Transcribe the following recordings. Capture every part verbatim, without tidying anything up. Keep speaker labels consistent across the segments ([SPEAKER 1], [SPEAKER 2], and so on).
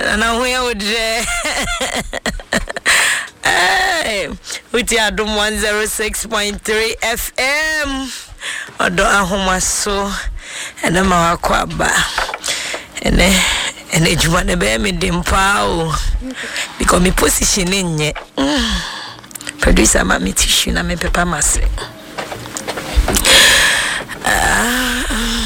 [SPEAKER 1] na ho ya odre eh uti adom one oh six point three F M odo ahomaso ene ma wakwaba ene ene juma ne be me dimpa o because me position nye producer ma me tissue na me papa mase ah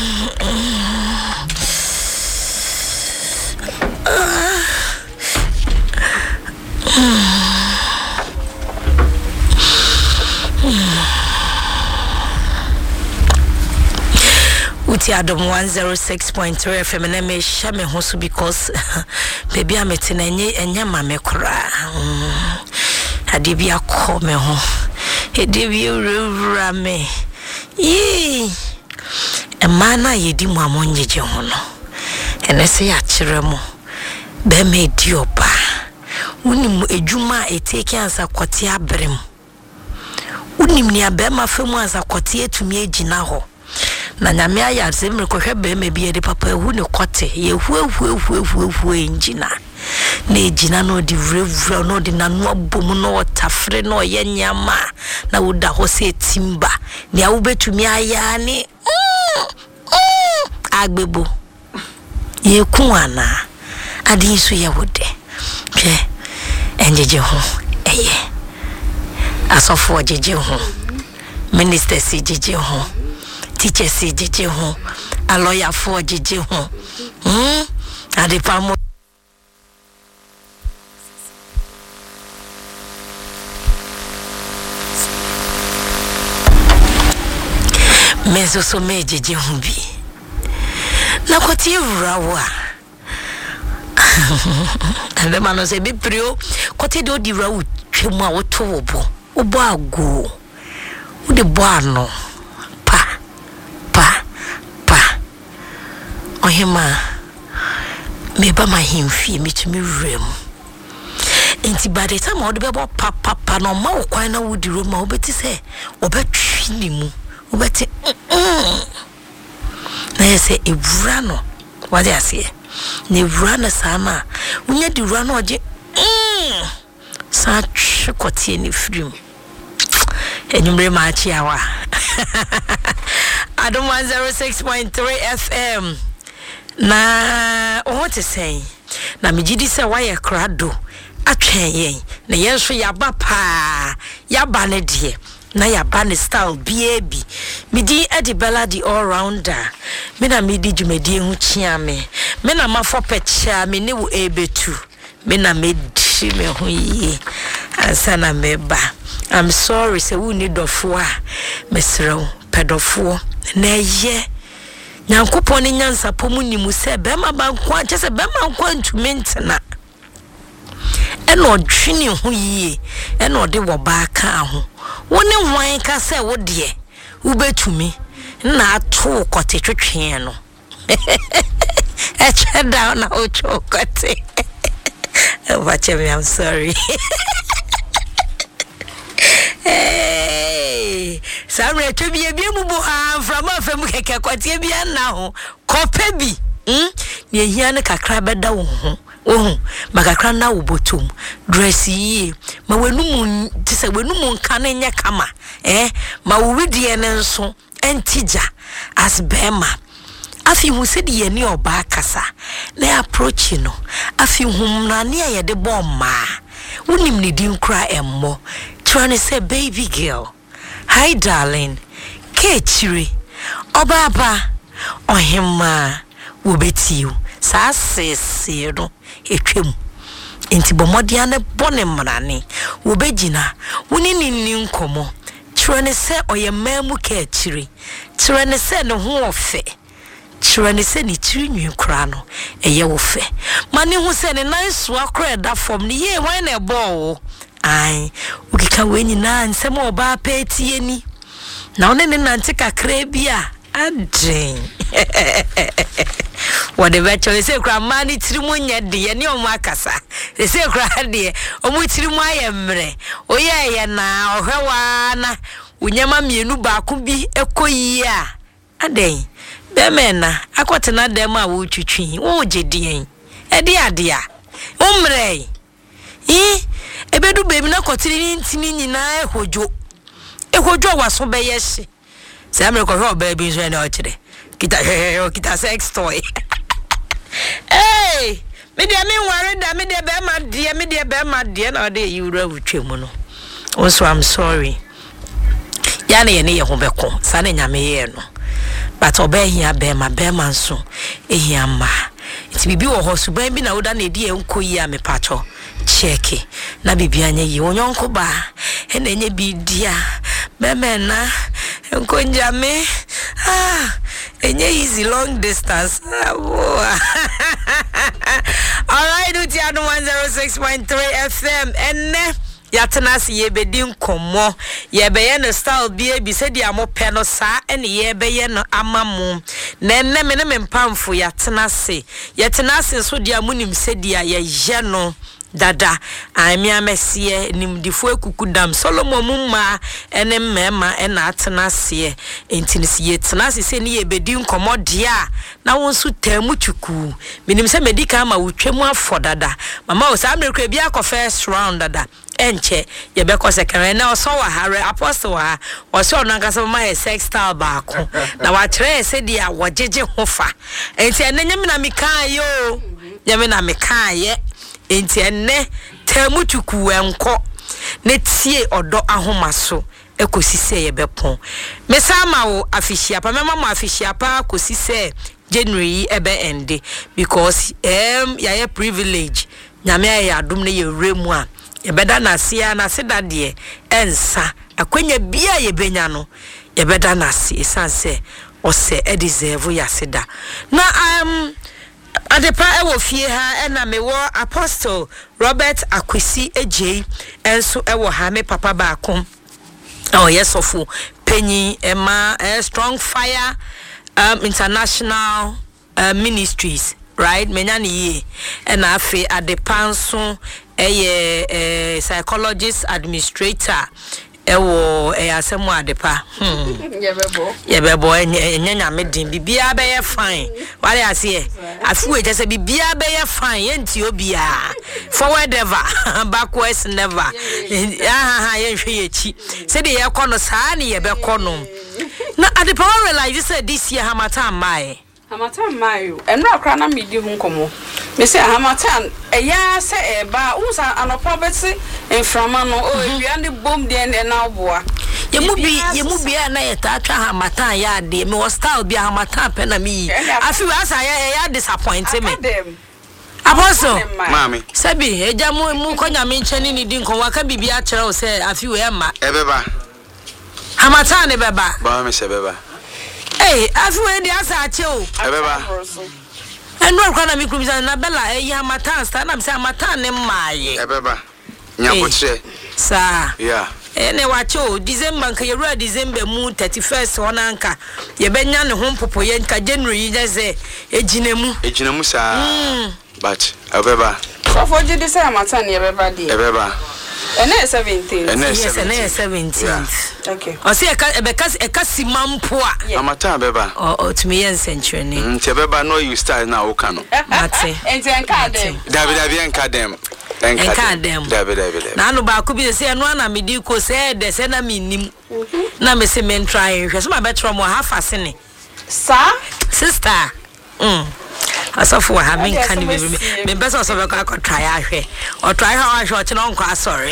[SPEAKER 1] Uti adom one oh six point three F M na me sha me ho so because baby amete na enye enya ma me kora ade bi akọ me ho ede bi urura me yi e mana yedi mu amonyeje ho no ene se ya kire mu be me di oba unim ejuma eteke ansa kwoti abrem unim ni abema femu ansa kwoti etumi agina ho na nyame aya zemre kohwe be me bi ede papa ehu ne kote ye hu ehu ehu ehu ehu enjina na ejina no di vrevra no di nanu abom no otafre no ye nyama na woda ho se timba ne awubetumi aya ni agbebo ye ku ana adi so ye wode hwe enjeje ho eye asofo jeje ho minister si jeje ho teacher si jeje ho a lawyer for jeje ho hm adepamo mezo so me jeje ho bi na kwoti ewurawa ande mano se bi prio kwoti de odi wura twemu a woto wobo obo ago wo de bo ano pa pa pa ohima me ba ma himfie me tumi wurem enti by the time wo de be pa pa pa no ma wo kwan na wo di ro ma wo beti se obetwi ni mu obeti na yese ewura no wade ase ne wura na sama unya di wura no oje mm sa chikotie ni frim enyumre ma achi awa adom one oh six point three F M na o te say na megidi se wa ye krado atwen yen na yenso yaba pa yaba ne de na yaba ne style biebi midi edibella di all rounder me na midi jumedi hu chia me me na mafo pecha me ne wo ebetu me na medi me hu yi ansana meba I'm sorry say we need dofo a mesrew pedofo na ye nyankopon ne nyansa pomu nimu se be ma banko a chese be ma nko ntumi ntena eno odwini hu yi eno ode wo ba ka ho woni hwan ka se wo de ubetumi na ato kote twetwe no e cheda na o chokote watch me I'm sorry hey samre to bia bia mu bo ha from afem keke kwatie bia na ho kope bi hm ne hia ne kakra beda wo ho wo makakra na wo botum dress yi ma wenum tise wenum nka na nya kama eh ma wo widie ne nso entija as bema afi hu se de ye oba kasa na approach no afi hum na ne ye de bomma wonim ne din kra emmo trying to say baby girl hi darling kechiri obaba ohima wobetiu sa sese no etwem enti bomodia ne bone mrane wobegina woni ninni nkomo trying to say oyemamu kechiri trying to say no ho ofe trying to say ni tiri nwi kra no eye wo fe mane hu se ne nice wa kra da form ni ye wan na ebo ai ukika wenyi na nsem oba petie ni na one ne nante kakra bia adin whatever choice say kra mani tirimu nya de ye ne omo akasa say kra de omo tirimu ayemre oye ye na ohwewa na unyama mienu baako bi ekoyi a adin be mena akotena dem a wo twitwi wo jedien edi ade a umre eh ebedu baby na kotiri ntini nyina ehojo ehojo waso beyehye se amre ko ho baby so na ochire kita kita sex toy hey me de me worry da me de be ma de me de be ma de na de yura wutwemu no also I'm sorry ya na ye ne ye ho beko sa na nyame ye no but obehia be ma be ma nso ehia ma iti bibi wo ho suban bi na woda na edi enkoyi a me pacho check na bibi anya yi onyonko ba e na enye bi dia meme na enkonja me ah enye easy long distance all right uti adu one oh six point three F M enne yatenas yebedi nkomo yebeye no style bia bi se dia mo pe no sa ene yebeye no amamu na enne me ne mempamfo yatenase yatenase so dia munim se dia ye ye no dada ami amesie nimdifo ekukudam Solomon mumma ene mmema ena atenase entinisi yetenase se ne yebedi nkomo dia na wonsu tamu twuku minim se medika ma wotwemu afo dada mama o sa amrekwa bia ko first round dada enche yebeko second na oso wa hare apostle ha oso no nkasa ma ye sex style baako na wa kire se dia wojeje hofa enti ene nyame na mekan yo nyame na mekan ye enti ene tamu twuku enko ne tie odo ahomaso ekosi se yebepon mesama wo afishia pa mema mo afishia pa kosi se January ebe ende because em ya ye privilege nyame ya adum ne ye remu a yebeda na sia na seda de ensa akwanya bia yebenya no yebeda na sia sanse ose e deserve ya seda na um adepa ewo fie ha ena mewo Apostle Robert Akwesi Ejei enso ewo ha me papa ba akom oh yes ofu penyi ema eh, Strong Fire um International uh, Ministries right menyane ye ena afi adepa nso eye eh, psychologist administrator ewo eh asemu adepa hmm yebebo yebebo enya nyame din bibia be ye fine wale ase afu eje se bibia be ye fine yenti obia forward ever backwards never ah ah ye hwe yechi se de ye kono saa ne ye be kono na adepa realize say this year hamata mai
[SPEAKER 2] Hamatan mayo eno akra na medi hu nkomo me say hamatan eya se eba unsa anopa beti enframa no o ewia ne bom de ne na oboa
[SPEAKER 1] ye mu bi ye mu bi na ye ta atwa hamatan ya de me hostile bi hamatan pe na mi afi wa asa ya ya disappoint me Apostle
[SPEAKER 3] mami
[SPEAKER 1] sabi eja mu mu konya me nchani ni di nko waka bibia kire o se afi we ma
[SPEAKER 3] ebeba
[SPEAKER 1] hamatan ne beba
[SPEAKER 3] ba me se beba
[SPEAKER 1] eh afi we di asa ache o
[SPEAKER 3] ebeba
[SPEAKER 1] enu akwa na mikrubisa na bela eh hamatan sta na me se hamatan ne maaye
[SPEAKER 3] ebeba nyapotre
[SPEAKER 1] sa
[SPEAKER 3] yeah
[SPEAKER 1] ene wacho December nka yewura December mu thirty-first ona nka yebenya ne ho popo ye nka January yeze ejinemu
[SPEAKER 3] ejinemu sa mm. But ebeba
[SPEAKER 2] so for jide say hamatan ye beba di
[SPEAKER 3] ebeba
[SPEAKER 2] ene seventeen
[SPEAKER 3] ene
[SPEAKER 1] yes ene seventeen
[SPEAKER 3] yeah.
[SPEAKER 2] Okay
[SPEAKER 1] o se eka ebeka eka simampo a
[SPEAKER 3] hamatan beba
[SPEAKER 1] o o tumi yen century ni
[SPEAKER 3] nti ebeba no you style na o kano
[SPEAKER 1] mate
[SPEAKER 2] enti enka dem
[SPEAKER 3] david david enka dem
[SPEAKER 1] enka dem
[SPEAKER 3] david david
[SPEAKER 1] na no ba ko bi se eno na medi ko se de se na minim na me se men try hwe so ma betro mo half asene
[SPEAKER 2] sa
[SPEAKER 1] sister mm asofo ha men kan ni me me best so be ko try ahwe o try ha ahwe o chi no nko asori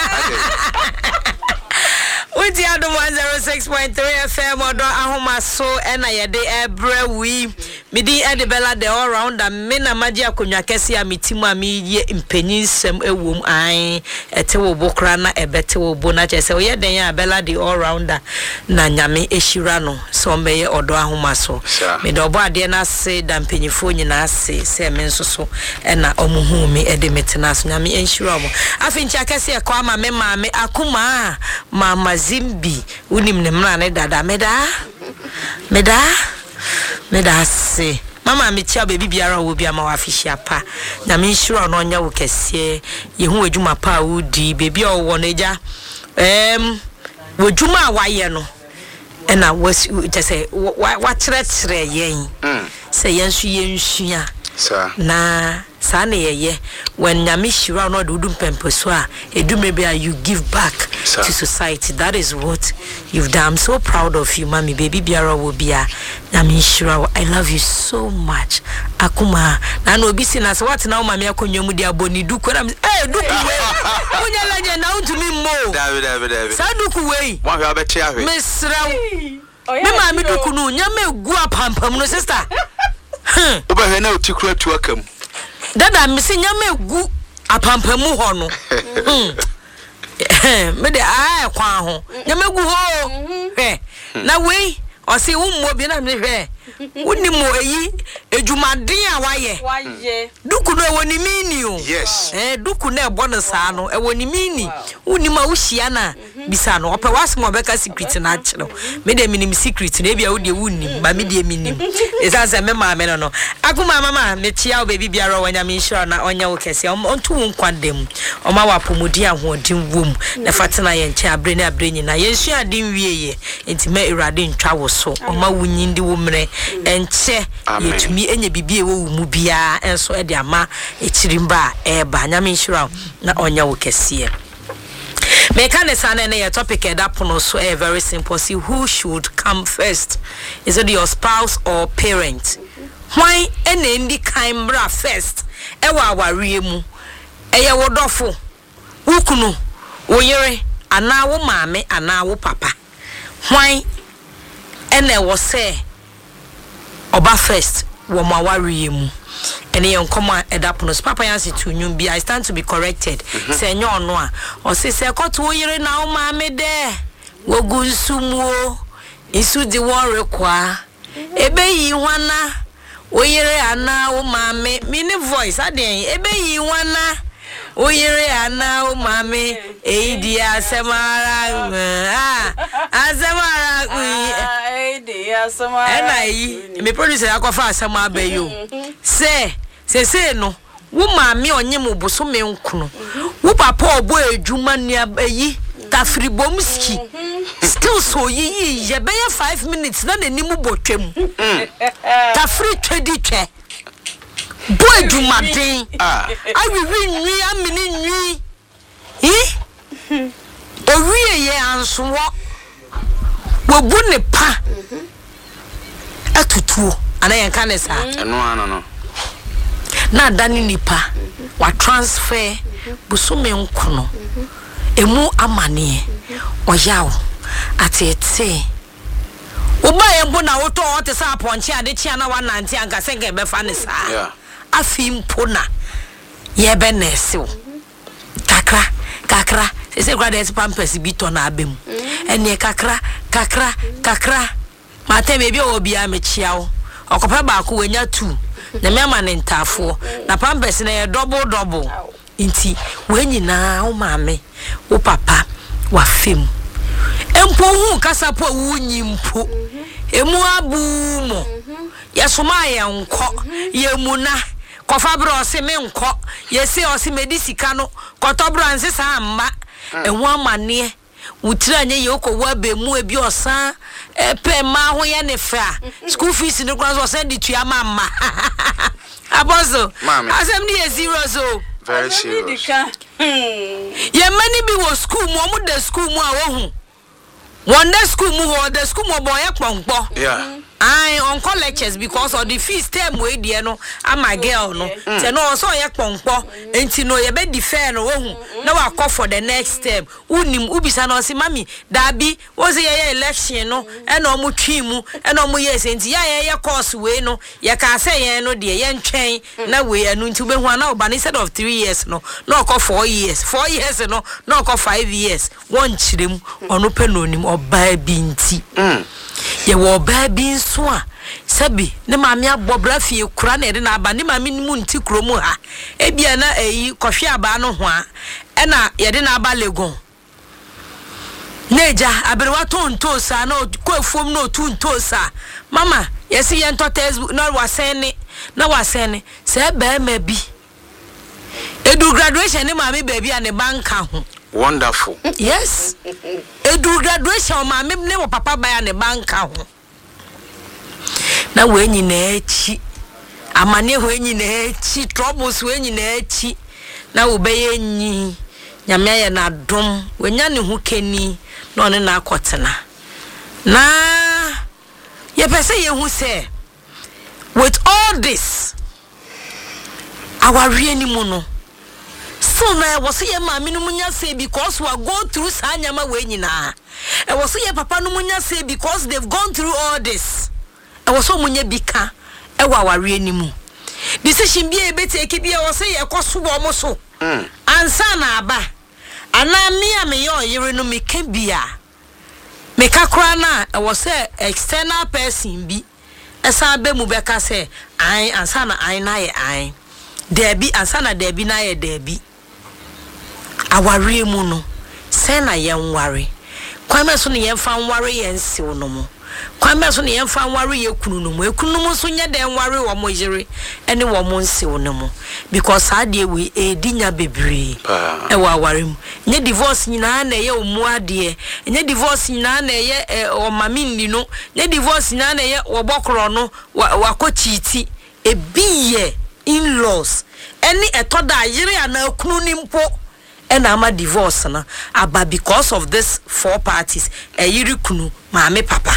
[SPEAKER 1] Uti adum one oh six point three F M odo ahoma so ena yede ebre wi midi ede bella the all round and me na magi akonwa kese a metimu a me ye mpanyinsem ewom an ete wo bokra na ebete wo bo na chese wo ye den ya bella the all rounder na nyame ehira no so meye odo ahoma so me do bo ade na se da mpanyifo nyina se se me nso so ena omuhu me ede metena so nyame ehira mo afincha kese e kwa ma me ma me akuma mama Zimbi unim ne mra ne dada meda meda meda se mama me tia baby biara wo bia ma wa fihia pa na me nsuro no nya wo kese ye hu adwuma pa udi baby o wo neja em wo dwuma wa ye no ena was just say wa kire kire yen se yen su yen sua
[SPEAKER 3] sa
[SPEAKER 1] na saa na yeye when nyame shira no de udum pempeso a edume be you give back Sir. To society. That is what you've done. I'm so proud of you, mommy. Baby biara will be a nyame shira. I love you so much. Akuma na no bi si na so what now mama akonwa mu de aboni duku na eh duku we onya laje na untumi mo
[SPEAKER 3] David David David
[SPEAKER 1] sa duku we
[SPEAKER 3] mo hwe abeche ahwe
[SPEAKER 1] mesra me mama duku no nya me gu apampam no sister
[SPEAKER 3] oba hwe na otikura tu akam
[SPEAKER 1] dada me se nya me gu apampam ho no me de ah kwa ho nya me gu ho hwe na we o se wo mo bi na me hwe woni mo eyi ejumaden a waye
[SPEAKER 2] waye
[SPEAKER 1] duku no ewoni mini o
[SPEAKER 3] yes
[SPEAKER 1] eh duku na ebo no saa no ewoni mini woni ma wo hia na bisa no ope wasem obeka secret na akiro me de minim secret na bia wo de woni ba me de minim esanse me ma me no no akuma mama me chia o baby biara wanya me insure na onya wo kese onto wo nkwadem o ma wapomodi ahoden wom na fatena ye nche abre na abre nyina ye nsu adin wieye enti ma irade ntwa wo so o ma wunyindi wo mre enche yetumi enye bibie wo mu bia enso e de ama echirimba e ba nyame insure na onya wo kese Mechanics and a topic at that point so a very simple. See who should come first. Is it your spouse or parent? Why any indi camera first? Ewa wariemu. Eya wodofo. Ukunu. Oyere. Ana wo mame. Ana wo papa. Why ene wo say oba first. Wo ma wariemu. And he unkoma edaponos papa yansi to nyumbi I stand to be corrected say nyo no a o se se koto oyire na o ma me de wogu nsumu isu di won rekwa ebe yi hwana oyire ana o ma me mini voice aden ebe yi hwana oyire ana o ma me e di asemara ah asemara
[SPEAKER 2] eh di asemara
[SPEAKER 1] ena yi me producer akofa asema abayo se se se no wo maami onye mu boso me nkunu wo papa obo adwuma ni ayi tafri bomski still so yi ye be five minutes na nani mu botwem tafri twedi twe bo adwuma den ah awi wi nwi amini nwi hi owie ye anso wo bu ne pa atutuo ana yen kan sa
[SPEAKER 3] eno ana no
[SPEAKER 1] na dani nipa wa transfer busume nkono emu amane oyawo atete oba yembo na woto wote sa ponche ade chia na wananti anka senge be fa ne sa afi mpona ye be nesiw kakra kakra se grade es pampers bi to na abem ene kakra kakra kakra mate me bi obi a me chiawo okopa ba ko wenya two na me ama ne ntafo na pampers na ye double double inti wenyi na wo maame wo papa wa fem empo hu kasa po wunyi mpo emu abu mo yesoma ye nko yemuna kofa bro se me nko yesi o se medisika no kotobro anse sa amma enwo amane wutira nye yoko wa be mu ebi osan epe ma ho ye ne fa school fees no kwan so send it to your mama abozo asem ni zero so
[SPEAKER 3] very serious
[SPEAKER 1] ye many be wo school mo mo the school mo a wo hu one day school mo wo the school mo boy kpompo
[SPEAKER 3] yeah
[SPEAKER 1] I on call lectures because of the fees term we dey no ama girl no say no so ye kpompo enti no ye be defer no wo hu na wa call for the next term unim ubisa no say mami dabi wo say ye election no e no mo twi mu e no mo yes enti ya ye course we no ye ka say ye no de ye ntwen na we anu enti be hu na oba instead of three years no no call four years four years no no call five years one chirem ono pe no nim oba bi nti mm ye wo ba bi nso a sabi ne maami abobra fie kura na ede na aba ne maami mu nti kromu ha ebia na eyi kohwe aba no ho a e na ye de na aba legon neja aberewa tonto sa na kofuom na otunto sa mama yesi ye nto textbook na wasene na wasene se ba ma bi edu graduation ne maami ba bi a ne banka ho
[SPEAKER 3] wonderful
[SPEAKER 1] yes edu graduation maami ne papa ba ya ne banka ho na wenyi na echi amane ho nyina echi troubles ho nyina echi na wo beye nyi nyame ya na dom wenya ne ho keni na one na akotena na ye pese ye hu se with all this our really muno so na was ye ma me no munya say because we are go through sanyama we nyina e was ye papa no munya say because they've gone through all this e was so munya bika e wa our really mu decision bi e be take bi e was ye koso bo mo so mm ansa na aba ana me a me yo yire no me ka bia me ka kra na e was say external person bi esa be mu be ka say ai ansa na ai na ye ai debi ansa na debi na ye debi aware mu no se na ye nware kwame so ne ye fa nware ye nsew no mu kwame so ne ye fa nware ye kunu no mu ekunu mu so nye de nware wo mo yire ene wo mo nsew no mu because ade we edinya bebre e wa aware mu nye divorce nyina na ye omu ade nye divorce nyina na ye o mamini no nye divorce nyina na ye wo bokro no wakochiti ebiye in-laws any etoda yire ana ekunu ni mpo and ama divorce na aba because of this four parties e yiri kunu maame papa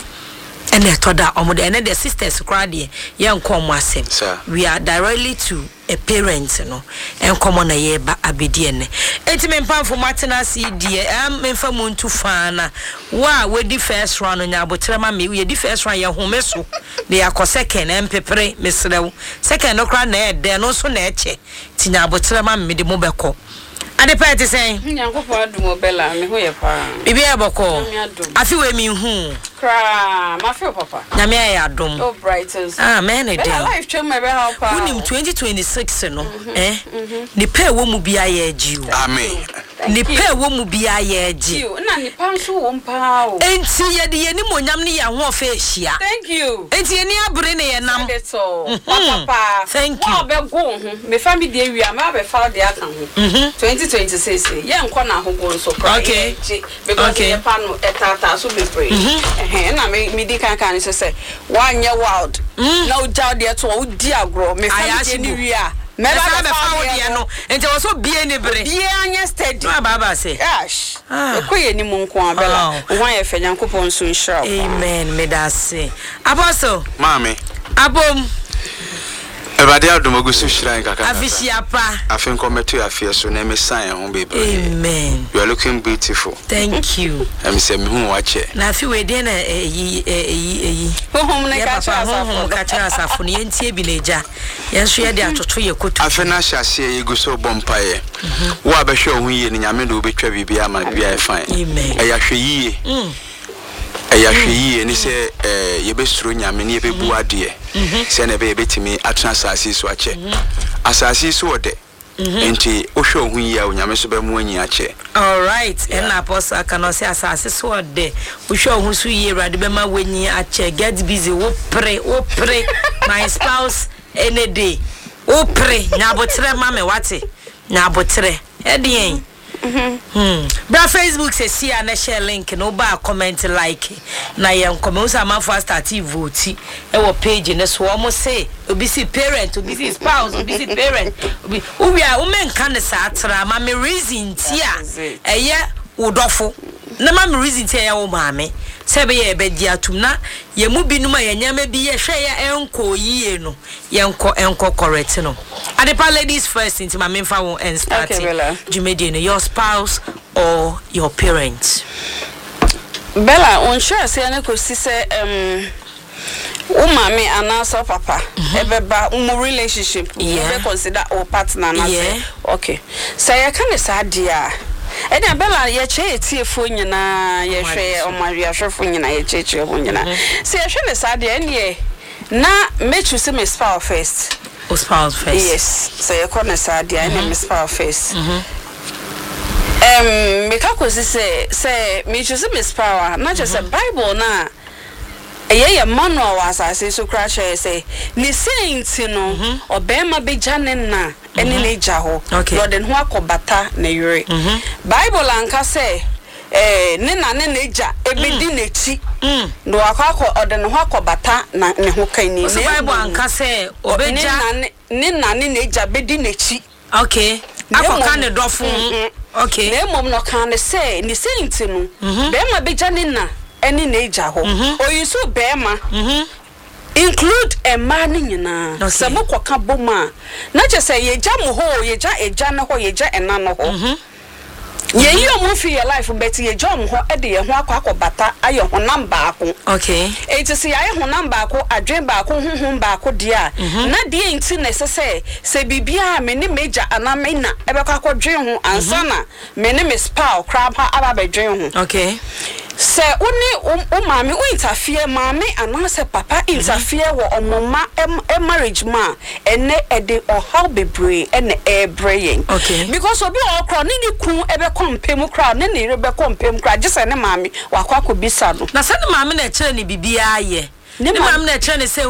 [SPEAKER 1] and etoda omo and the sisters crowd here yan come asem we are directly to a parent no and come on a ye ba abedi ene enti me pam for matena si die am me fa muntu fa na wa we di first round nya abotrema me we di first round ye home so de akọ second em pepere mesrew second no kra na e de no so na eche tinya abotrema me de mo beko ade pete sen
[SPEAKER 2] nyankopɔ adumo bela me ho ye pa
[SPEAKER 1] bibi e boko afi we mi hu
[SPEAKER 2] kra ma fe papa
[SPEAKER 1] nyame ya adom
[SPEAKER 2] oh brightens
[SPEAKER 1] ah man e dey
[SPEAKER 2] life chem me be how pa
[SPEAKER 1] unim twenty twenty-six no eh ni pe wo mu bia ye agiu
[SPEAKER 3] amen
[SPEAKER 1] ni pe wo mu bia ye agi
[SPEAKER 2] na ni panso wo mpa o
[SPEAKER 1] enti ye de ye ni monyam ne ya ho ofa ehia
[SPEAKER 2] thank you
[SPEAKER 1] enti ye ni abere ne ye nam
[SPEAKER 2] papa
[SPEAKER 1] thank you
[SPEAKER 2] wo be go ho me family dey wi ama be fa de aka ho twenty twenty-six ye nko na ho go so cry
[SPEAKER 1] okay
[SPEAKER 2] because ye pa no etata so be pray eh na me me di kan kan so say one year wild na o jaw de to o di agro me family dey wi a me ba be fa wo de no
[SPEAKER 1] enti wo so bie ni bere
[SPEAKER 2] bie anya steady
[SPEAKER 1] no baba say
[SPEAKER 2] gosh ekoye ni mu nko abela wan ye fa nyankopon so nshira
[SPEAKER 1] amen me da say apostle
[SPEAKER 3] mami
[SPEAKER 1] abom
[SPEAKER 3] Everybody out the so shrine kaka.
[SPEAKER 1] Afishia pa.
[SPEAKER 3] Afin come to afia so na me sign home baby.
[SPEAKER 1] Amen.
[SPEAKER 3] You are looking beautiful.
[SPEAKER 1] Thank you.
[SPEAKER 3] I'm say me hu watch.
[SPEAKER 1] Na fi we dey na eyi eyi eyi.
[SPEAKER 2] Hom na ka cha
[SPEAKER 1] asafo. Hom ka cha asafo ne entie bi na eja. Yenso ye de atoto ye kotu.
[SPEAKER 3] Afin na hyase ye go so bompa ye. Wo abehwe ohun ye ni nyame de obetwa bibia ama bibia e fine.
[SPEAKER 1] Amen.
[SPEAKER 3] Eya hwe yiye. Mm. Eya hwe yiye ni se eh ye besuro nyame ne ye bebu ade. Se na be betimi atena asasi so ache. Asasi so ode. Enti ohwe ohun yi a onyame so be mu anyi ache.
[SPEAKER 1] All right. And apostle can say asasi so ode. Ohwe ohun so yi rade be ma wanyi ache. Get busy. Wo pray, wo pray. My spouse any day. Wo pray. Nyabotre ma me wate. Nyabotre. Edien. Mhm. Hmm. Bra Facebook say see and share link no ba comment like na yen comment so am for start vote e wo page ne so omo say obi si parent obi si spouse obi si parent obi ubi a wo men kan sa atra ma me reason ti a eye udofo na ma me reason ti eye wo maame se be ye be di atum na ye mu binum a ye nyama bi ye hwe ya enko yie no ye enko enko correct no adepa ladies first into my main fa and start Jumedi no your spouse or your parents.
[SPEAKER 2] Bella on sure say na ko si say um o mama anasa papa ebeba um relationship you be consider or partner na say okay say you can say dia e na Bella ye che etiefo nyina ye hwe o maria hwefo nyina ye cheche ho nyina say ye hwe ne sa dia ne na me choose me spouse first.
[SPEAKER 1] O spouse first.
[SPEAKER 2] Yes. So you call us a dear name spouse first. Um, me kako say say me choose me spouse. Not just a Bible na. Eye ye manual was I say so crash say ni saint no obema be janen na eni na eja ho. Lord en ho akobata na yure. Bible anka say eh ne na ne neja ebedi nechi no akọ ode ne ho akobata na ne ho kan ni
[SPEAKER 1] ne Bible anka se obeja
[SPEAKER 2] ne na ne neja bedi nechi
[SPEAKER 1] okay akoka ne dofo okay
[SPEAKER 2] na mom no kan ne se ni senti no be ma beja ne na eni neja ho oyiso be ma include a man nyina sabo koka boma na je se yeja mo ho yeja eja ne ho yeja ena no ho ye yi omo fi your life but ye jom ho e de ye ho akwa akobata aye ho number ako
[SPEAKER 1] okay
[SPEAKER 2] e ti se aye ho number ako adwen ba ako honhom ba ako de a na de nti na se se se bibia me ne meja aname na e be kwa akwadwen ho ansa na me ne me spell crab ha aba be dwen ho
[SPEAKER 1] okay
[SPEAKER 2] se uni o mami o interfere mami anase papa interfere wo omoma e marriage ma ene ede o how be brave ene e braying
[SPEAKER 1] okay
[SPEAKER 2] because obi o kro ni ni kun ebe kompem kra ne ne rebe kompem kra jese ne mami wakwa akobisa no
[SPEAKER 1] na se ne mami na kire ni bibia ye ne mami na kire ne se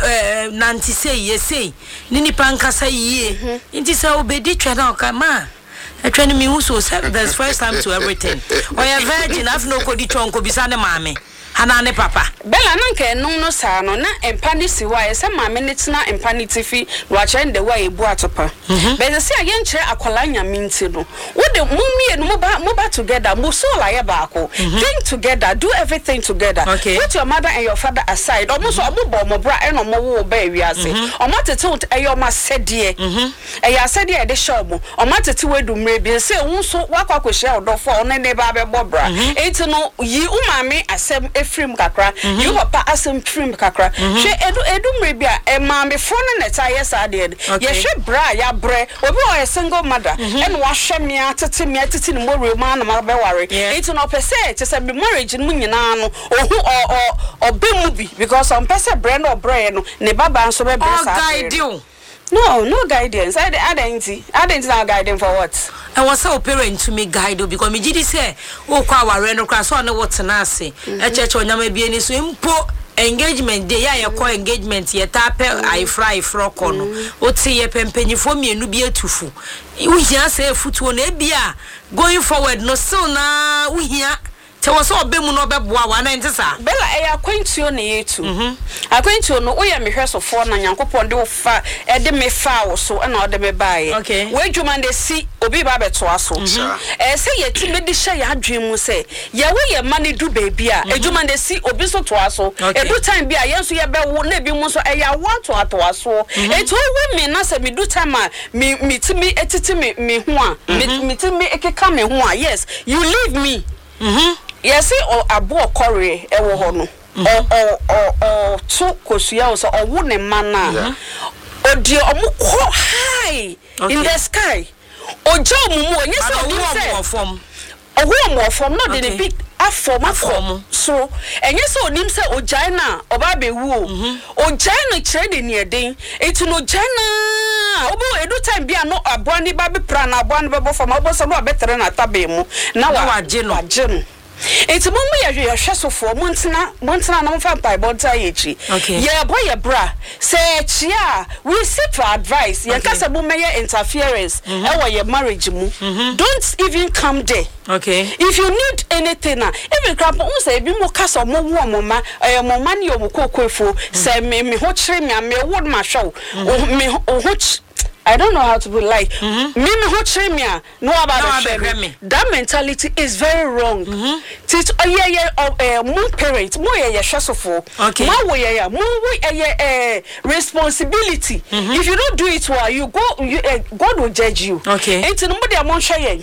[SPEAKER 1] nanti se ye se ni ni pankasa yie nti se obedi twa na oka ma atwani mi hu so there's first time to everything or a virgin have no kodi chonko bisa ne mame hana ne papa
[SPEAKER 2] bella nanka enum no saa no na empani si wa ese mame ne tina empani tifi wa chen de wa ebu atopa be se aye nkyere akwala nyame nti no wo de mumie no moba moba together mo so la ye baako think together do everything together
[SPEAKER 1] okay.
[SPEAKER 2] Put your mother and your father aside almost obo mo bra e no mo wo ba wi ase o matete e yo ma sedie e ya sedie e de show o matete wedu mre bi se wo so wakwa kwehia odofo o ne ne ba be bobra enti no yi umame asem efrim kakra you papa asem trim kakra she edu edu mre bia e ma me fo no neta yes ade ye hwe bra ya bre obi o a single mother and wa hwe me atete me atete ni more ma na ma be ware it no pese che se be marriage mu nyina no ohu o o be mu bi because on pese bre no bre no ne baba nso be bre sa
[SPEAKER 1] guide you
[SPEAKER 2] no no guidance I identity identity now guiding for what
[SPEAKER 1] I was so parent to me guide because me gidi say o kwa ware no kra so na what na ase e cheche onyama bi ani so impo engagement dey ya ye call engagement ye tape I fry froko no o ti ye pempanyifo mienu bi atufu wo hia say futuo na bia going forward no still na wo hia te wo so obemu no beboa wa na ntisa
[SPEAKER 2] bella e akwantuo na yetu mhm akwantuo no wo ye mehwesofo na nyankopon de wo fa e de me fa wo so na o de me bae we dwuma de si obi ba beto aso e se ye ti me de hye ya adwen mu se ye wo ye mane du baby a edwuma de si obi so to aso e do time bi a ye so ye be wo na bi mu so e ya want to ato aso e to wo me na se me do time a me me ti me etiti me me ho a me ti me ekeka me ho a yes you leave me mhm yes o abo okore e wo ho no o o o to kosua o so o wo ne mana odi omukọ high in the sky ojo mumu onye so ni se
[SPEAKER 1] ofom
[SPEAKER 2] owo mo ofom no dey big afom afom so enye so onim se ojai na oba bewu o ojai no kire de ne eden etu no jana obo edu time bia no aboani ba be pra na aboani be bo fam obo so no abetere na tabe mu na wa waje no waje no enti mumu ye hwe hwesofo montina montina na mfa mpa bonta yechi ye boy ye bra say chia we seek for advice ye kasa bu meye interference e wo ye marriage mu don't even come there
[SPEAKER 1] okay
[SPEAKER 2] if you need anything na even crap un say bi mo kasa mo wo mo ma e mo ma ne o mo kokofo say me me ho kire me me wo ma hwe me ho I don't know how to put like me me ho kire me a no about the that mentality is very wrong teach oh yeah yeah eh mo parent mo yeah yeah hwesofo ma wo yeah yeah mo wo eh responsibility if you don't do it well you go you, uh, God will judge you
[SPEAKER 1] okay
[SPEAKER 2] enti no mo de mo hwe yen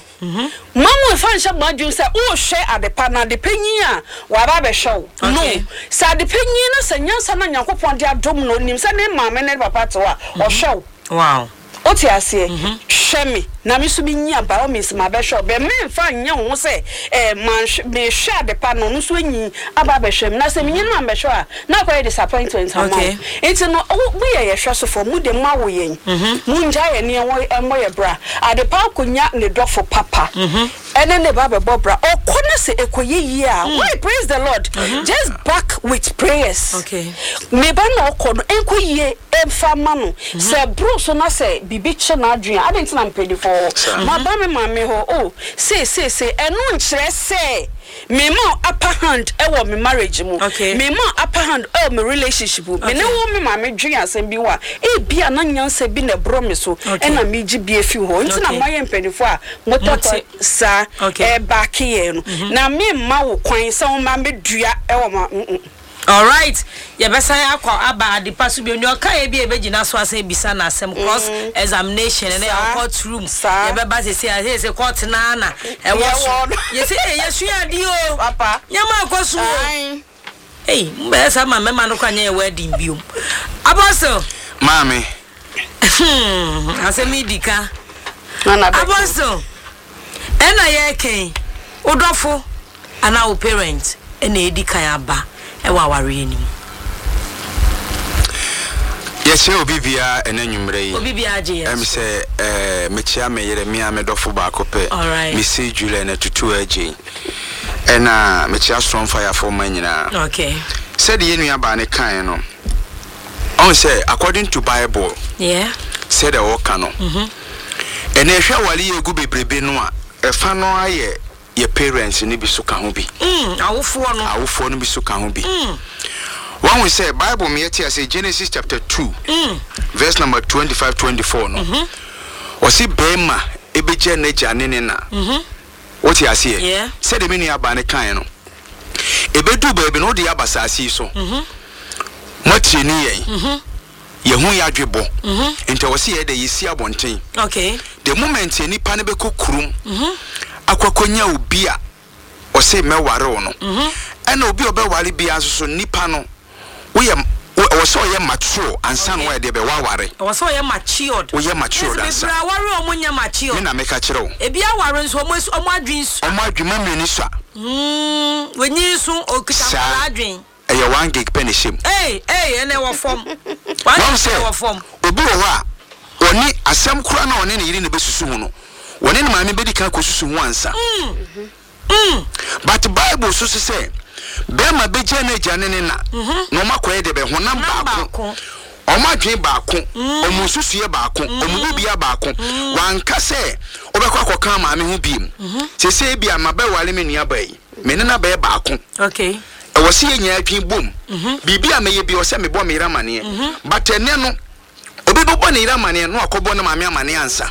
[SPEAKER 2] mamu fa nche madwun say wo hwe adepa na de panyin a wa ba be hwe no sa de panyin na sanyansa na nyankopon de adom no nim say ne maame ne papa to a o hwe
[SPEAKER 1] wow
[SPEAKER 2] oti ase hwemi na mi so bi nya ba o mis ma be hwe be me fa nya wo se eh man me hwe de pa no no so nyi aba be hwem na se mi nya na be hwe a na kwa disappointment am it no we ye hwe so for mu de ma wo yen mu nja ye ne wo mo ye bra ade pa konya ne dofo papa ene ne ba be bobra okona se ekoye yi a why praise the Lord just back with prayers
[SPEAKER 1] okay
[SPEAKER 2] me ba na okono enkoye emfa ma no se bro so na se bibi che na adwen I didn't na mpedi for ma ba me ma me ho oh say say say eno nkyere se me ma upper hand e wo me marriage mu me ma upper hand e me relationship me ne wo me ma me dwen asem bi wa e bia na nyansa bi na bro me so e na me gi bi afi ho nti na moye mpedifo a moto sa e back here no na me ma wo kwan se wo ma me dua e wo ma
[SPEAKER 1] all right ye besa ya kwa aba adipa so bi oni oka e bi e begina so asa bisa na asem cross examination and your court room ye be ba se se se court na na e wo ye se ye su adi o
[SPEAKER 2] papa
[SPEAKER 1] nyama akoso hey mbe sa ma mema no kwanya e wedding biom aboso
[SPEAKER 3] mami
[SPEAKER 1] asemi dika aboso ena ye ken odofo ana o parent ena edika ya ba ewa wari enim
[SPEAKER 3] yes obi bia enanwumre yi
[SPEAKER 1] obi bia age yes
[SPEAKER 3] em se eh mechia me yere me amedofo ba kope me say jule na tutu age ena mechia strong fire for manyina
[SPEAKER 1] okay
[SPEAKER 3] said ye nua ba ne kan no on say according to Bible
[SPEAKER 1] yeah
[SPEAKER 3] said e wo kan no mhm ena ehwa wali egu bebrebe no a efa no aye your parents ni bi so ka ho bi
[SPEAKER 1] mm awofo no
[SPEAKER 3] awofo no bi so ka ho bi mm when we say Bible me yet say Genesis chapter two mm verse number twenty-five twenty-four no mhm o si bema ebeje na jane ne na mhm what you say
[SPEAKER 1] yeah
[SPEAKER 3] said the menu aba ne kan no ebedu baby no de abasasi so mhm mati ni yen mhm ye hu ya dwebo mhm enti o si ye de yesi abonten
[SPEAKER 1] okay
[SPEAKER 3] the moment ni pa ne be kokurum mhm akwakonya obi a o se meware wo no mhm ena obi obeware bia so nipa no wo ye wo so ye mature ansa no ye de be waware
[SPEAKER 1] wo so ye matured
[SPEAKER 3] wo ye matured ansa
[SPEAKER 1] bra ware omunya matured
[SPEAKER 3] me na meka kire wo
[SPEAKER 1] e bia ware nso omo omo adwen su
[SPEAKER 3] omo adwuma me ni swa
[SPEAKER 1] mm wenyi su okita adwen
[SPEAKER 3] e ye one gig penny shim
[SPEAKER 1] eh eh ene wo form one say wo form
[SPEAKER 3] obi wo ha oni asem kura na oni ne yiri ne besusu hu no woni ne maame bedi kan kosusu hu ansa mm mm but Bible so say be ma beje na jane ne na no makoye de be honam baako o ma dwen baako o mu susu ye baako o mu bibia baako wanka se obekwa kokan maame hu biem se se bia ma be wale me nua bai me ne na be baako
[SPEAKER 1] okay
[SPEAKER 3] e wo se ye nya adwen bom bibia me ye bi o se me bo me ramane but ene no obi bo ne ramane no akobo na maame amane ansa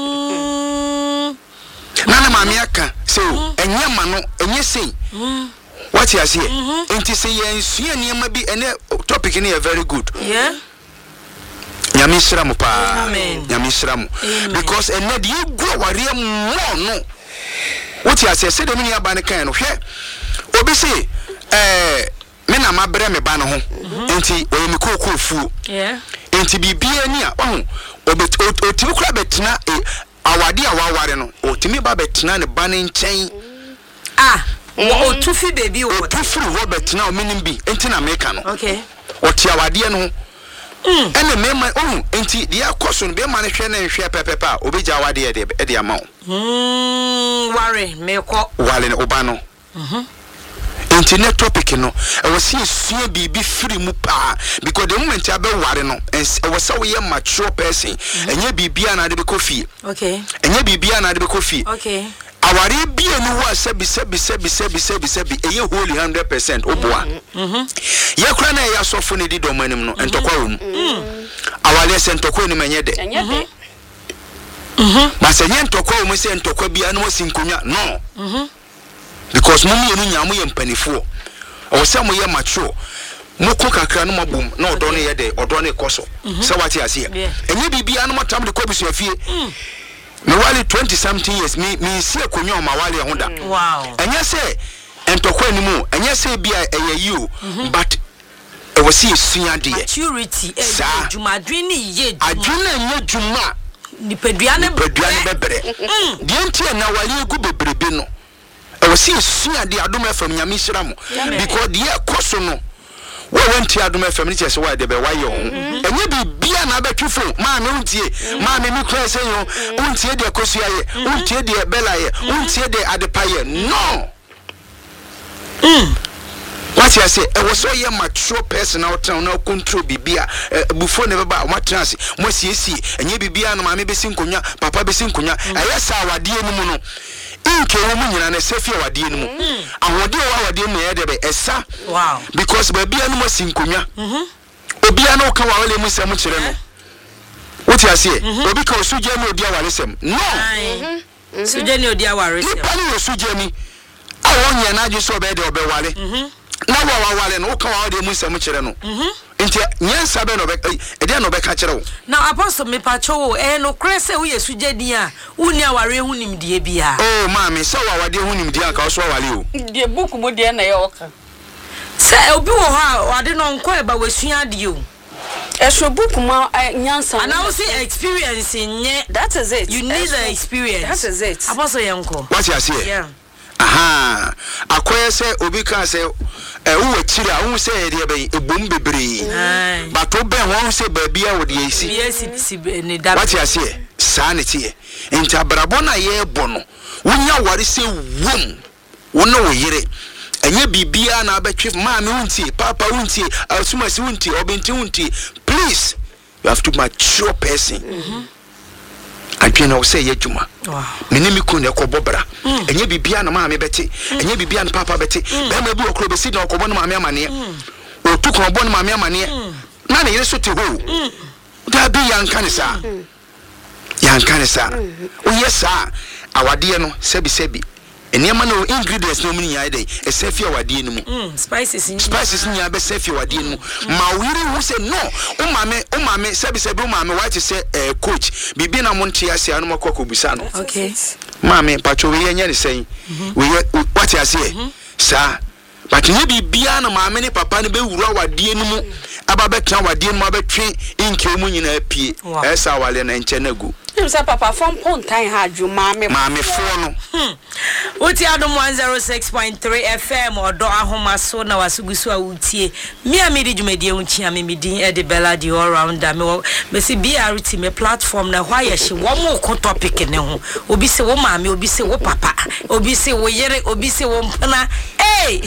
[SPEAKER 3] nana maami aka so enye ma no enye sei what you say enti say yen sua niam bi ene topic ni very good
[SPEAKER 1] yeah
[SPEAKER 3] nyame shiramu pa nyame shiramu because ene de egu aware mo no what you say say de mini aba ne kan no hwe obi say eh me na mabre me ba no ho enti o mi kokko fu
[SPEAKER 1] yeah
[SPEAKER 3] enti bibia ni a oh obi otibi kura betina awade awaware no otimi ba betena ne ba ne nchen
[SPEAKER 1] ah wo otufi baby wo
[SPEAKER 3] otufi wo betena o minim bi enti na meka no
[SPEAKER 1] okay
[SPEAKER 3] oti awade no mm ene mema oh enti de akoso no be ma ne hwe na nhwe pepepa obegya awade e de e de ama
[SPEAKER 1] mm ware meko
[SPEAKER 3] wale ne oba no mhm internet topic no e was see sua bibi free mu pa because the moment abe ware no e was say we mature person enye bibia na de be kofi
[SPEAKER 1] okay
[SPEAKER 3] enye bibia na de be kofi
[SPEAKER 1] okay
[SPEAKER 3] aware bia no wa sabi sabi sabi sabi sabi sabi eye holy one hundred percent oboa mhm ye kura na ya sofo ne di domanim no entokwa wo mu awale se entokwa ni menye de
[SPEAKER 2] enye de
[SPEAKER 3] mhm ma se nye entokwa wo mu se entokwa bia no wasinkunya no mhm because mummy enu nya mo ye mpanifo o se mo ye mature mo ko kakra no mabum na odo ne ye de odo ne koso se wati ase enye bibia no matam de ko bisu afie me wali twenty something years me me see akonyo o ma wali ho da
[SPEAKER 1] wow
[SPEAKER 3] enye se entokwa ni mu enye se bia eye you but e was see sua de
[SPEAKER 1] maturity e jumadwen ni ye
[SPEAKER 3] adwena nye juma
[SPEAKER 1] ni pedua ne
[SPEAKER 3] pedua ne bebre de entie na wali egu bebrebe no e was see sua de adom from nyame hira mo because de koso no wo wonti adom F M ni chese wa de be wa yo enye bibia na abetwefo ma me untie ma me mi kra se yo untie de kosua ye untie de bela ye untie de adepa ye no mm what you say e was so ye mature person out town na control bibia before never ba what trans mo siesie enye bibia no ma me besi nkonya papa besi nkonya ayesa awade enu mu no inke wo mu nyina na sefie awade enu mu awode wo awade enu ye de be esa
[SPEAKER 1] wow
[SPEAKER 3] because bibia no mo si nkonya mhm obia no ka wale mu sem kire no what you say obi ka osuje no obi awale sem no
[SPEAKER 1] mhm suje ni odi aware sem
[SPEAKER 3] ni pani osuje ni awo nya na aju so be de obewale mhm na wa wale no ka wa de mu sem kire no mhm nti nyansa be no be e de no be ka kire wo
[SPEAKER 1] na apostle me pacho e no krese wo yesuje di a uni aware hu nimdie bia
[SPEAKER 3] oh mami so wa wade hu nimdie aka so wale o
[SPEAKER 2] de book mo de na ye oka
[SPEAKER 1] se obi wo ha wade no nko e ba wasua de o
[SPEAKER 2] Esho book ma nyansa
[SPEAKER 1] and I see experience nye
[SPEAKER 2] that is it
[SPEAKER 1] you need the experience
[SPEAKER 2] that is it
[SPEAKER 1] apostle yanko
[SPEAKER 3] what you say
[SPEAKER 1] yeah
[SPEAKER 3] aha akoye se obi kan se e wo tiri a wo se e de be ebom bebre but obe won se ba bia wo de esi
[SPEAKER 1] yes si ne da
[SPEAKER 3] what you say sa ne tie enti abrabo na ye bo no wonya ware se wom wo no wo yire enye bibia na abetwe ma me unti papa unti asuma si unti obenti unti please you have to mature person mhm adwena wo say yadwuma wow meni mi kun ekobo bra enye bibia na ma me beti enye bibia na papa beti be ma bi okro be si na okobo na ma me amane o tu ko obo na ma me amane na na yire so te ho da bi yanka ne sa yanka ne sa o yesa awade no sebi sebi enema no ingredients no muni yaide e sefia wade no mu
[SPEAKER 1] mm spices
[SPEAKER 3] spices nya be sefia wade no ma wiri hu se no o mame o mame sebi sebi o mame what say eh coach bibi na monte ase anu makoko busa no
[SPEAKER 1] okay
[SPEAKER 3] mame pacho we nya ne sen we what you say sa but nye bibia na mame ne papa ne be wura wade no mu aba betra wade no mu abetwe inke mu nyina apie esa wale na nche na gu
[SPEAKER 2] Msa papa from Pontain haju mame
[SPEAKER 3] mame fo no
[SPEAKER 1] Uti adom one oh six point three F M odo ahoma so na wasugusu a utie mi amidi dwumedie unchia me midin e de bella di all round me me si B R T me platform na hwa ye hye wo mo ko topic ne ho obi se wo mame obi se wo papa obi se wo yere obi se wo mpana hey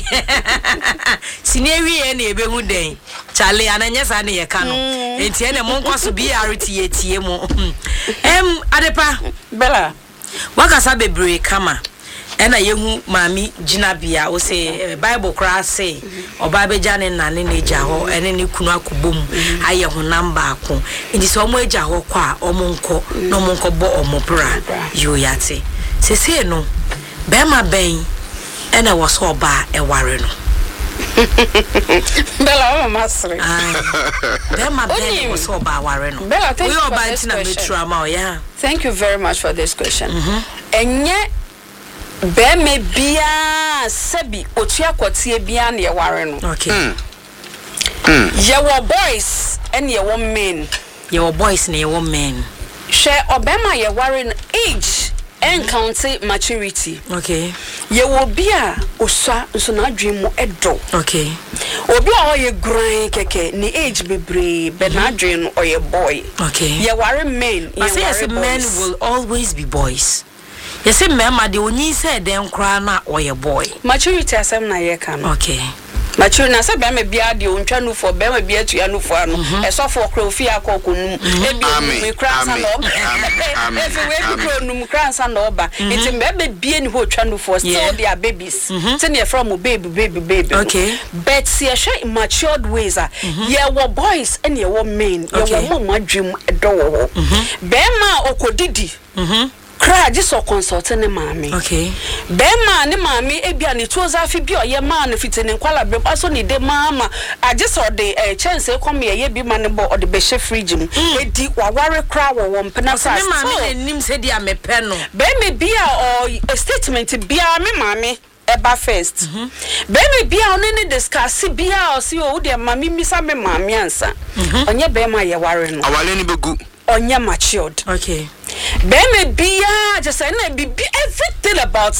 [SPEAKER 1] sinewi e na ebe hu den chale ananya sa ne ye ka no enti ene mo nkoso B R T ye tie mo em adepa
[SPEAKER 2] Bella
[SPEAKER 1] wakasa bebre kama ena yehu mami jinabia o se Bible kra se oba beja ne nane ne eja ho ene ne kunu akobom aye ho namba ako ndi so omo eja ho kwa omo nko no mo nko bo omo bra yo yate se se no be ma ben ena wo so oba e ware no
[SPEAKER 2] Bella mama sre
[SPEAKER 1] be ma ben wo so oba ware no
[SPEAKER 2] Bella thank you for
[SPEAKER 1] oba
[SPEAKER 2] this
[SPEAKER 1] tina
[SPEAKER 2] question
[SPEAKER 1] ma yeah
[SPEAKER 2] thank you very much for this question enye be me bia sebi otua kwatie bia na ye ware no
[SPEAKER 1] okay
[SPEAKER 3] mm
[SPEAKER 2] ye wo boys and ye wo men
[SPEAKER 1] ye wo boys na ye wo men
[SPEAKER 2] she obema ye ware no age encounter maturity
[SPEAKER 1] okay
[SPEAKER 2] ye wo bia osua nso na adwen mu edo
[SPEAKER 1] okay
[SPEAKER 2] obi a o ye gran keke ni age bebre be na adwen no o ye boy
[SPEAKER 1] okay
[SPEAKER 2] ye ware men
[SPEAKER 1] ye ware men will always be boys. Yes, remember the only said then crana or your boy.
[SPEAKER 2] Maturity asem na ye kan.
[SPEAKER 1] Okay.
[SPEAKER 2] Mature na se be me bia de ontwa nu for be me bia tu ya nu for no. E so for kro fi akokonu. E bi me kransa no. E fi we bi kro nu kransa no ba. It me be bia ni ho twa nu for still their babies. Say na from baby baby baby.
[SPEAKER 1] Okay.
[SPEAKER 2] But see a share matured ways are. Ye wo boys and ye wo men. Ye wo mama dream do wo. Be ma okodidi. Mhm. Cry just so consulting ne mami.
[SPEAKER 1] Okay.
[SPEAKER 2] Be ma ne mami ebia ne toza afi bi oye ma no fitene kwala be aso ne de mama I just saw the eh chance come here ye bi ma ne bo the be she fridge mu edi waware cry wo wo mpena sa
[SPEAKER 1] ne mami nim se dia me pe no
[SPEAKER 2] be me bia or a statement bia me mami eba first be me bia oni ne discuss bia o si o de mami misa me mami ansa onye be ma ye ware no
[SPEAKER 3] awale ni begu
[SPEAKER 2] onye matured.
[SPEAKER 1] Okay.
[SPEAKER 2] Be me bia just say na be everything about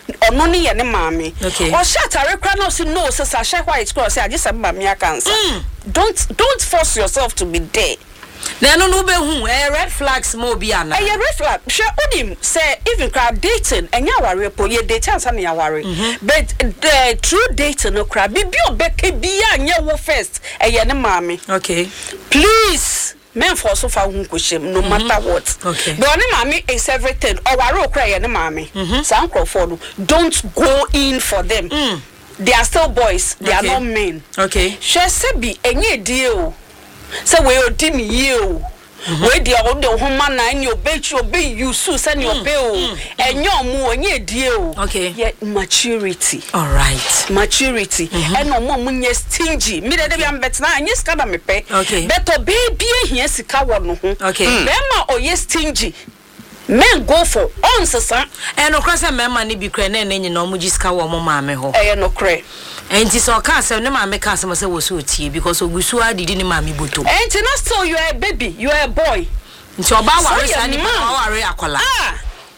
[SPEAKER 2] ono ne ye ne maame
[SPEAKER 1] okay
[SPEAKER 2] o sha tare kra no si no se sa she white cross say agisa maame akansa don't don't force yourself to be there.
[SPEAKER 1] Na no no be hu eh red flags mo bi ana.
[SPEAKER 2] Eh red flag. She odim say even crowd dating enya ware po ye dating ansa na ya ware. But the true dating no crowd bi bi obeke bi anya wo first eh ye ne maame.
[SPEAKER 1] Okay.
[SPEAKER 2] Please men for so far hu kweshem no matter what.
[SPEAKER 1] Okay.
[SPEAKER 2] But ne maame is everything. O ware okra ye ne maame. San crofo don't go in for them. Mm. They are still boys. They okay. are not men.
[SPEAKER 1] Okay.
[SPEAKER 2] She say bi enye deal. So we odi me you we dia o de ho ma na any obechi obe you so send your bill enyo mu onye die o
[SPEAKER 1] okay
[SPEAKER 2] yeah maturity
[SPEAKER 1] all right
[SPEAKER 2] maturity and no mo munye stingy me de be am bet na anyi sika na me pe
[SPEAKER 1] okay
[SPEAKER 2] beto baby ehia sika wo no ho
[SPEAKER 1] okay
[SPEAKER 2] be ma oye stingy men go for on sesa
[SPEAKER 1] and no cross men ma ni bi kra na na nyi na omuji sika wo mo ma me ho
[SPEAKER 2] eh no kra.
[SPEAKER 1] Enti so ka se ne ma me ka se mo se wo so tie because ogusu adidi ni ma me boto.
[SPEAKER 2] Enti no still you are a baby, you are a boy.
[SPEAKER 1] Nti oba ware sa ni ma ware akola.
[SPEAKER 2] Ah.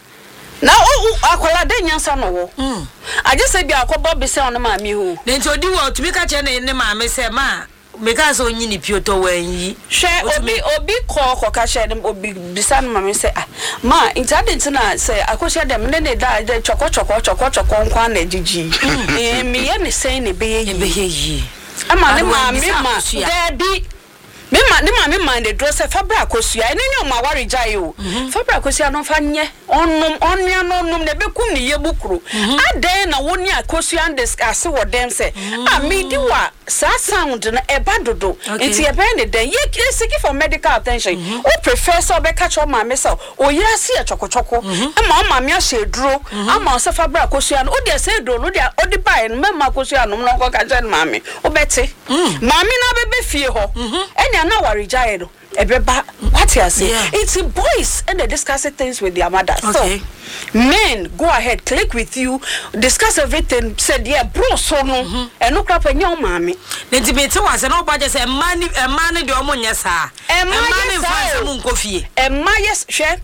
[SPEAKER 2] Na o akola de nyansa no wo. Mm. Aje se bi akobo be se on ma me ho.
[SPEAKER 1] Nti odi wo tumi ka che ne ne ma me se ma me ka so nyi ni pioto wanyi.
[SPEAKER 2] Hwe obi obi ko ko ka che ne obi bisan ma me se ah ma internet na se akosha dem ne ne da de choko choko choko choko nkwa na jiji. Eh me ye ne se ne be ye
[SPEAKER 1] be ye.
[SPEAKER 2] Ama ne ma me ma daddy me ma ne ma me ma ne dro se fabra akosua ene nyo ma ware jai o fabra akosua no fa nye onum onua no onum ne bekum ne ye bukuru aden na woni akosua discuss wo dem se ah me di wa sa sound na eba dodo enti e be ne den ye seek for medical attention o professor be catch o ma me se o yira se e chokochoko ama o ma me ahye duro ama o se fabra akosua no o de se duro no de o di bai no ma akosua no no ko ka je ma me o beti ma me na bebe fie ho enya na wari jaido ebeba what you say it's boys and they discuss things with their mother okay. So men go ahead click with you discuss everything said yeah bro so no and no crap enya o mami
[SPEAKER 1] nti me te wase na oba je say man man de omo nya sa e man fa mu nkofie
[SPEAKER 2] e ma yes hwe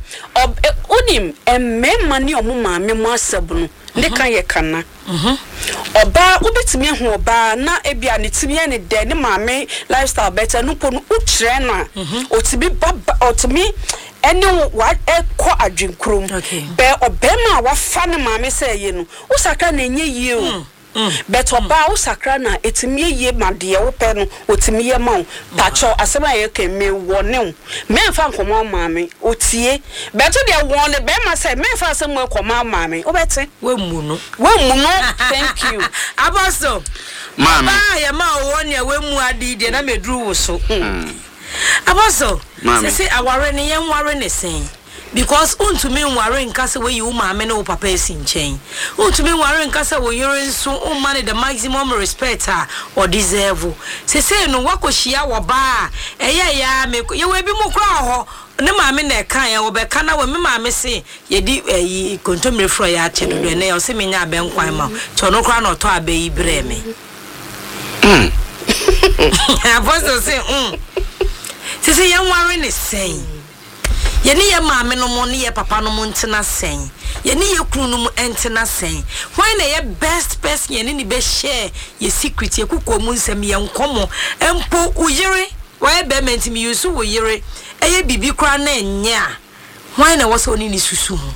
[SPEAKER 2] onim e men man ni omo mami mu asab no ne kan ye kana mhm oba obetimi hu oba na ebia ne timi ne de ne mami lifestyle better no po no ukire na otimi baba otimi ene wa ekọ adwinkrom be obema wa fa ne mami se ye no usaka na enye yie o but oba usakra na etimi yie made wo pe no otimi ye ma pacho asema ye ke me wone me fa nkomo mami otie but de wone be ma se me fa asema ekoma mami obete
[SPEAKER 1] we mu no
[SPEAKER 2] we mu no thank you
[SPEAKER 1] apostle
[SPEAKER 3] mami
[SPEAKER 1] ah ye ma wone we mu adi de na medru wo so apostle se se aware ne ye nware ne sen because untumi nware nkase we you maame ne wo papa esi nchen untumi nware nkase wo yore nso o man the maximum respect ah or deserve se se no wakohia wo ba eye ya me ye we bi mu kra ho ne maame na kan ya wo be kana wo me maame se ye di eyi kontomre fro ya che dodo ne o se me nya abenkwan ma cho no kra na oto abeyi bre me mm apostle say mm se se ye nware ne sen ye ni ye maame no mo ni ye papa no mo ntena sen ye ni ye kunu no mo entena sen why na ye best person ye ni ni be share ye secret ye kuko mu nsem ye nkomo empo uyire why be menti mi yusu wo yire eye bibi kra na enye a why na wo so ni ni susu ho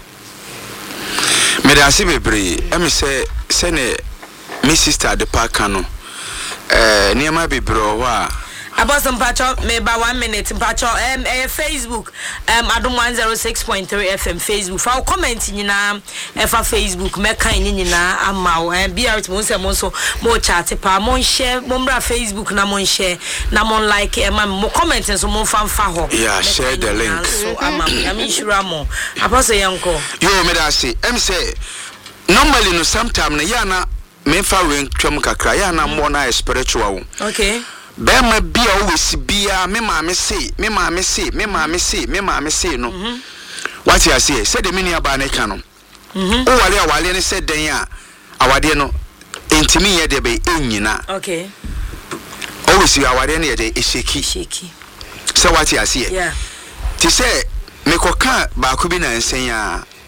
[SPEAKER 3] me da se bebre em se se ne mi sister de park no eh niam bebre ho a
[SPEAKER 1] about some patcho me ba one minute patcho um eh, Facebook um adom one oh six point three F M Facebook for comment nyina e fa Facebook me kan nyina ama o B R T mo se mo so mo chat pa mo share mo bra Facebook na mo share na mo like e ma mo comment so mo fa fa ho
[SPEAKER 3] yeah share the link
[SPEAKER 1] so ama am sure mo apostle yanko
[SPEAKER 3] yo me da say em say normally no sometime na ya na me fa wen twam kakra ya na mo na spiritual
[SPEAKER 1] okay
[SPEAKER 3] Bema bia o wesi bia me maame se me maame se me maame se me maame se no what you say say the mini aba na ka no mhm o wale awale ne se den a awade no entimi ye de be enyina
[SPEAKER 1] okay
[SPEAKER 3] o wesi awade ne ye de esheki
[SPEAKER 1] sheki
[SPEAKER 3] say what you say
[SPEAKER 1] yeah
[SPEAKER 3] ti say me koka ba ko bi na nsen a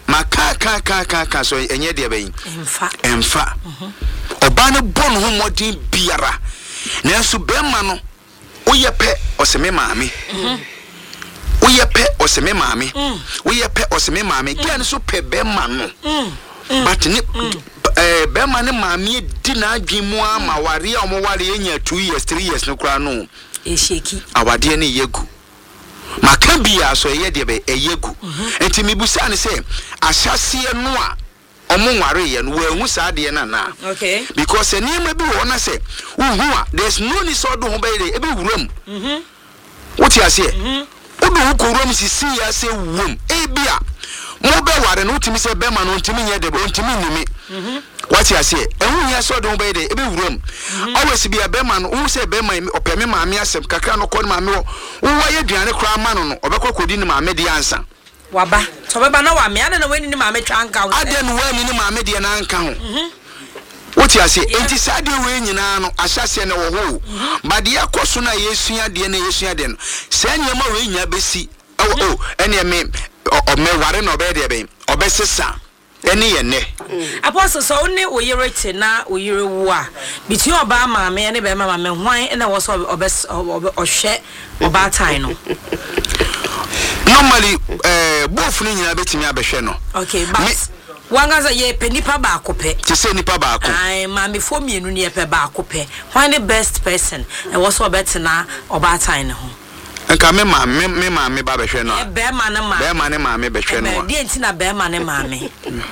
[SPEAKER 3] maka ka ka ka ka so enye de ben
[SPEAKER 1] emfa
[SPEAKER 3] emfa oba ne bon ho modin biara nanso bema no woye pe oseme maame woye pe oseme maame woye pe oseme maame gian so pe bema no but ni eh bema ne maame di na adwen mu ama ware a omo ware enya two years three years no kra no
[SPEAKER 1] e sheki
[SPEAKER 3] awade ne yegu maka bia so ye de be eyegu enti mibusa ne se ahyase no a omo ware ye no wahu sa de na na
[SPEAKER 2] okay
[SPEAKER 3] because enima bi wo na se uhu a there's no need so do ho be de e be wuram mhm what you say mhm odo ko wuram sisi ya se wum e bia mo be ware no timi se be ma no timi nye de bo timi nimi mhm what you say ehun ya so do ho be de e be wuram always bia be ma no wo se be ma opeme ma me asem kakra no ko ma me wo wo ye duane kra ma no no obekọ kodi ni ma me de ansa
[SPEAKER 1] waba so beba na wa me ana na wani ni ma me twa anka wo
[SPEAKER 3] ade no wani ni ma me de na anka ho mhm what you say enti sade we nyina no ahyase ne wo ho bade yakoso na yesua de na yesua de no sa nyema we nya besi oh oh ene me o me ware no be de be obesesa ene ye ne
[SPEAKER 1] apostle so oni oyerete na oyere wu a bitu oba ma me ne be ma me hwan na wo so obes ohwe oba tan no
[SPEAKER 3] normally eh both ni nyina betimi abehwe no
[SPEAKER 1] okay but wangaza ye pe nipa ba akope
[SPEAKER 3] ti se nipa ba akop
[SPEAKER 1] ai ma me fo mienu ne ye pe ba akope hwan the best person e wo so obetena oba tan ne ho
[SPEAKER 3] enka me ma me me ma me ba behwe no
[SPEAKER 1] e be ma ne ma
[SPEAKER 3] be ma ne ma me behwe no
[SPEAKER 1] be enti na be ma ne ma me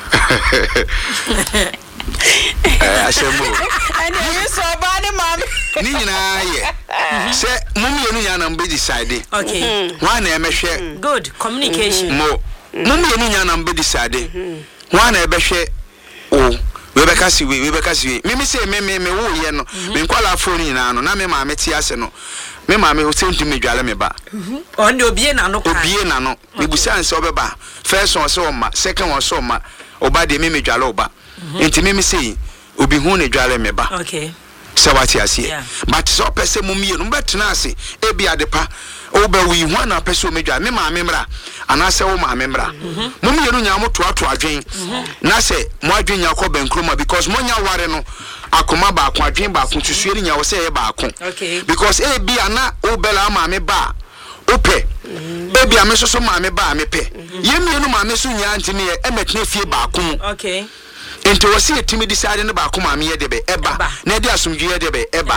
[SPEAKER 3] eh ashembo
[SPEAKER 2] and you so ba ne ma me
[SPEAKER 3] ni nyina ye se mum yenu nya na mbe decide
[SPEAKER 1] okay
[SPEAKER 3] wan na emehwe
[SPEAKER 1] good communication
[SPEAKER 3] mo mum yenu nya na mbe decide wan na ebehwe o we be kasi we we be kasi we me me say me me me wo ye no me nkwala phone nyina no na me ma me ti ase no me ma me ho sentu me dwale me ba
[SPEAKER 1] on de obie na no kan
[SPEAKER 3] obie na no me busa nse obeba first one so ma second one so ma oba de me me dwale oba enti me me say obi hu ne dwale me ba
[SPEAKER 1] okay
[SPEAKER 3] so what you see but so pese mum ye no betena ase e bia depa oba wi hu na pese o me dwale me ma me mra ana se wo ma me mra mum ye no nya mo to ato adwen na se mo adwen nya ko benkroma because mo nya ware no akoma ba akwa adwen ba akon tusuye nya wo se ye ba akon
[SPEAKER 1] okay
[SPEAKER 3] because e bia na obela ma me ba ope e bia me so so ma me ba me pe ye mi no ma me so nya ntimi e emetne fie ba akon
[SPEAKER 1] okay
[SPEAKER 3] enti wo se etimi decide ne ba akon ma me ye de be eba na de asomdwe ye de be eba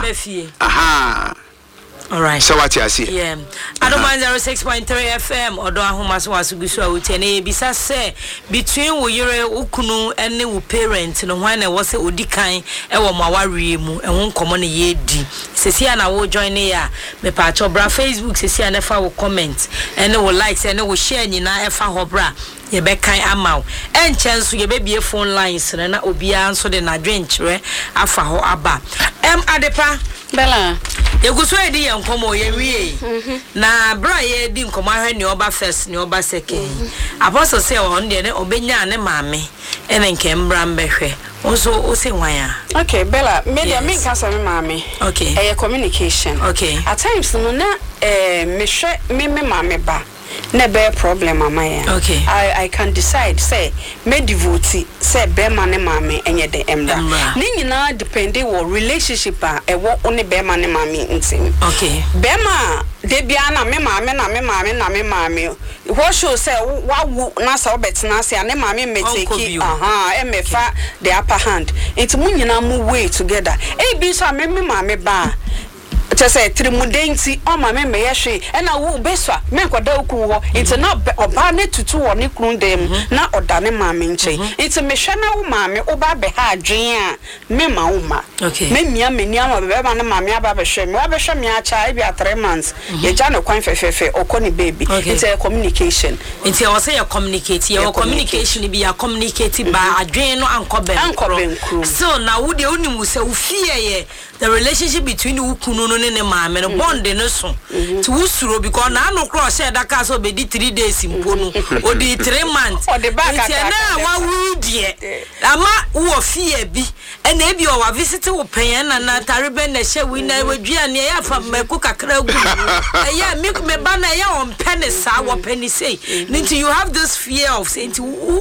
[SPEAKER 3] aha
[SPEAKER 1] all right
[SPEAKER 3] so what you see
[SPEAKER 1] yeah Adoma zero six point three F M odo ahoma so wasugusu a wuti na bisa se between wo yere ukunu ene wo parent no hwan na wo se odikan e wo mawarie mu e ho nkomo na ye di sesia na wo join ya me pa cho bra Facebook sesia na fa wo comment ene wo likes ene wo share nyina e fa ho bra ye be kan amaw enche nso ye be bie phone lines na obia nso de na dwenkyere afa ho aba em adepa
[SPEAKER 2] Bella
[SPEAKER 1] Yeguso edi ye nkomo ye wie na bra ye di nkomo ahwe ne oba first ne oba second apostle say on de ne obenya ne maame ene nke mbra mbehwe oso o se wan
[SPEAKER 2] okay Bella media me nka so me maame
[SPEAKER 1] okay
[SPEAKER 2] eh communication
[SPEAKER 1] okay
[SPEAKER 2] at times no na eh me hwe me me maame ba na be problem ama ya
[SPEAKER 1] okay
[SPEAKER 2] I I can decide say me devote say be ma ne maame enye de emra ni nyina depend wo relationship a e wo one be ma ne maame ntim
[SPEAKER 1] okay
[SPEAKER 2] be ma de bia na me maame na me maame na me maame wo show say wa wu na sa obetena say ne maame meteki aha e me fa the upper hand it mu nyina mu way together e bi so me me maame ba Chese trimudenti o ma me me yehwe e na wo beswa me nkoda oku ho enti na oba ne tutu wo ne kunu dem na oda ne ma me nche enti me hwe na wo ma me oba be ha adwen a me ma wo ma me mia me ni ama be ba ne ma me aba be hwe me wa be hwe me acha e bi three months ye ja no kwan fefefe okoni baby enti communication
[SPEAKER 1] enti o say you communicate you communication bi ya communicate ba adwen no ankobe
[SPEAKER 2] ankobe
[SPEAKER 1] so na wo de onimu se wo fie ye the relationship between the ukunu no ne maame no bond no so to usuro because na no cross share that so be di three days impo no o di three months enti na wa wudie ama wo fie bi e na bi o wa visit wo pen na na tarebe na hye wi na wadua ne ya fa meku kakra gu e ya me ba na ya on pen sa wo pen say nti you have this fear of saying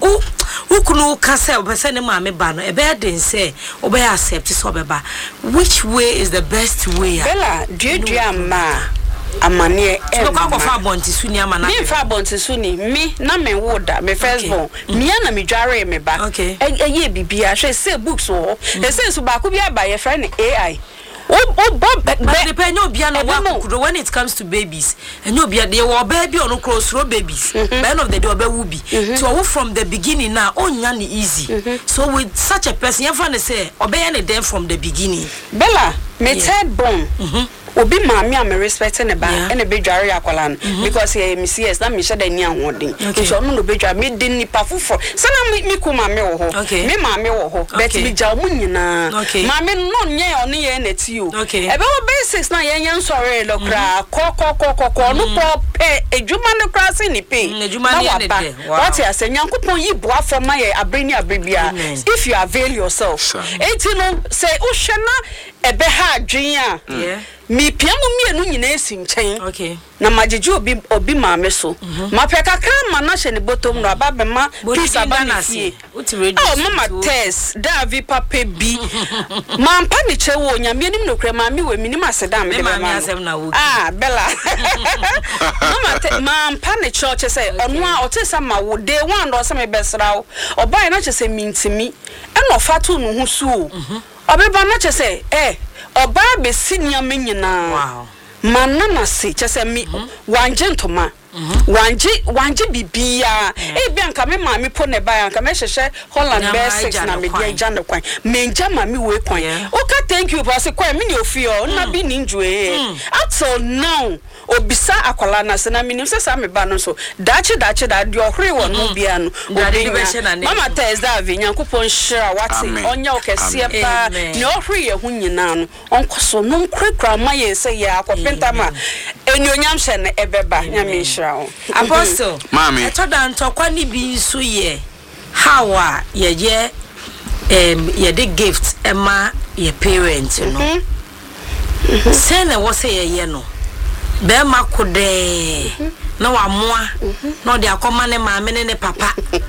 [SPEAKER 1] o ukunu ka say obese ne maame ba no e be den say obe accept so obeba which way is the best way
[SPEAKER 2] Bella duadua ma amane e
[SPEAKER 1] so kwa fa bonti suni amana
[SPEAKER 2] me fa bonti suni me na me woda me first born me na me dware me ba eye bibia hwe say books wo e say so ba ko bia ba ye friend A I oh oh but
[SPEAKER 1] depend no bia no wa when it comes to babies and no bia they were baby on cross road babies by end of the day obe will be so from the beginning now onya ni easy so with such a person you find say obe ya dem from the beginning
[SPEAKER 2] Bella me third born obi maami am respect ne ba e ne bedware akwala no because he me C S na me sheda ni ahoden so no no bedware me de nipa fofo so na me ku maami wo ho me maami wo ho but me ja mu nyina maami no nye oni ye na ti o e be wo basics na ye yen sore lo kra ko ko ko ko ko no po pe ejuma no kra se ni pe
[SPEAKER 1] ejuma ni ne de
[SPEAKER 2] what ya say nyankopon yi boa for ma ye abreni abribia if you avail yourself enti no say o hwe na ebe ha adwen a
[SPEAKER 1] yeah
[SPEAKER 2] mi piamu mienu nyina esi nchen
[SPEAKER 1] okay
[SPEAKER 2] na majeje obi obi maame so ma peka kan ma na hye ne bottom no aba be ma peace aba na sie oh mama test da vi papa bi ma mpa ne che wo nyame nim no kra ma mi we minim aseda me de ma ah Bella mama te ma mpa ne church say ono a otesa ma wo day one do se me besra obai na che se mintimi e no fatu no hu su obeba na che say eh oba be sinia menyina
[SPEAKER 1] wow
[SPEAKER 2] manana se chese mi wanje ntoma wanje wanje bibia e bia nka me maami po ne ba nka me hyehye Holland basics na me dia gya ne kwan menja maami we kwan oka thank you for say kwan me ne ofio na bi ni njue until now obisa akwala na se na minim se sa me ba no so dachi dachi da di ohre wo no bia no mama Thursday avinya kupon shira wati onya okesie pa ne ohre ye hu nyina no onkoso no nkrekra ma ye se ya akopenta ma enyonyam hye ne ebeba nyame shira
[SPEAKER 1] Apostle
[SPEAKER 3] mami
[SPEAKER 1] etoda ntokwa ni bi nso ye how a ye ye em ye de gift ema ye parents no say na wo say ye ye no be ma kode na wa moa na de akoma ne maame ne ne papa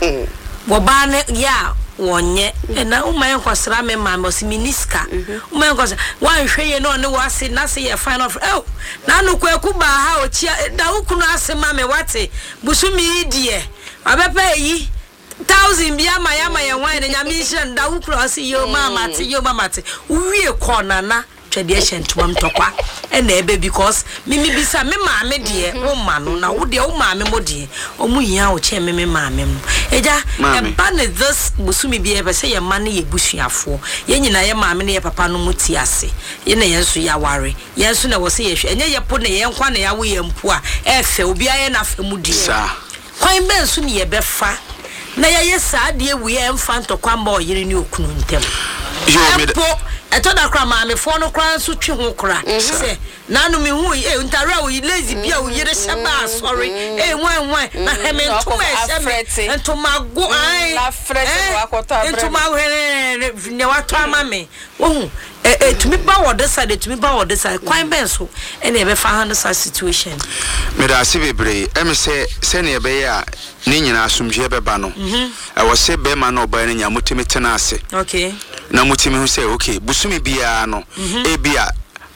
[SPEAKER 1] wo ba ne ya wonye na uma yen kwasra me maame osiminiska uma yen kwasra wan hweye no ne wase na se ye final oh na no kwaku ba ha o chia da ukunu ase maame wate busumi die abepa yi thousand bia ma ya ma ye wan ne nyame hye da ukunu ase yo mama te yo mama te uwie kona na tradition tumam tokwa ena ebe because mimi bisa me maame de wo ma no na wo de wo maame mo de omu hia wo che me me maame mo eja e ba ne this busumi bia be se ye ma ne ye busuafo ye nyina ye maame ne ye papa no muti ase ye na ye nso ya ware ye nso na wo se ye hwe enye ye po ne ye nkwa na ya wo ye mpo a efe obi aye na afa mu die kwan be nso ne ye be fa na ye ye sa de wi ye mfa ntokwa mba oyire ne okunu ntem yo me etoda kra maame fo no kra so twe ho kra se nanu me hu e ntare o lazy bia o yire sheba sorry e wan wan na heme ntoma e sheme ntoma go ai
[SPEAKER 2] la frete wa kwota bre
[SPEAKER 1] ntoma here ne wato amame wo hu e tumi ba wo de side tumi ba wo de side kwan ben so e na e be fa handle such situation
[SPEAKER 3] me da se bebre e me se se ne be ya ni nyina asumje be ba no e wo se be ma no ba ne nya mutimi tena ase
[SPEAKER 1] okay
[SPEAKER 3] na mutimi hu se okay busumi bia no e bia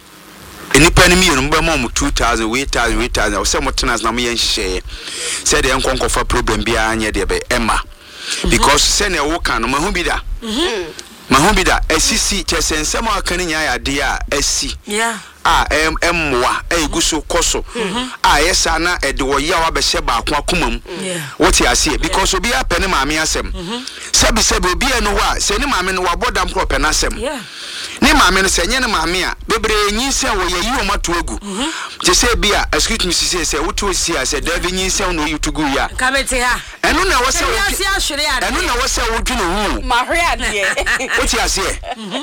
[SPEAKER 3] enipa ni mienu mba mo two thousand we thousand we thousand o se mo tena na mo yen hye se de enkonkofa problem bia anye de be ema because se ne wo kan no mahu bi da mahu bi da asisi chesensem aka ni nya ya de a asi
[SPEAKER 1] yeah
[SPEAKER 3] ah em emwa eguso koso ah yesa na e de wo ya wa be hye ba akwa komam what you see because obi apene maame asem sebi sebi obi eno wa se ni maame no wa bodam pro pena asem
[SPEAKER 1] yeah
[SPEAKER 3] ni maame no se nye ni maame a bebre nyinsen wo ye yi o mato agu je se bia excuse me se se wo to si a se david nyinsen no you to go ya
[SPEAKER 1] kamete ha
[SPEAKER 3] eno na wo se wo
[SPEAKER 1] eno
[SPEAKER 3] na wo se wo dwene hu
[SPEAKER 2] ma hwe ade
[SPEAKER 3] what you see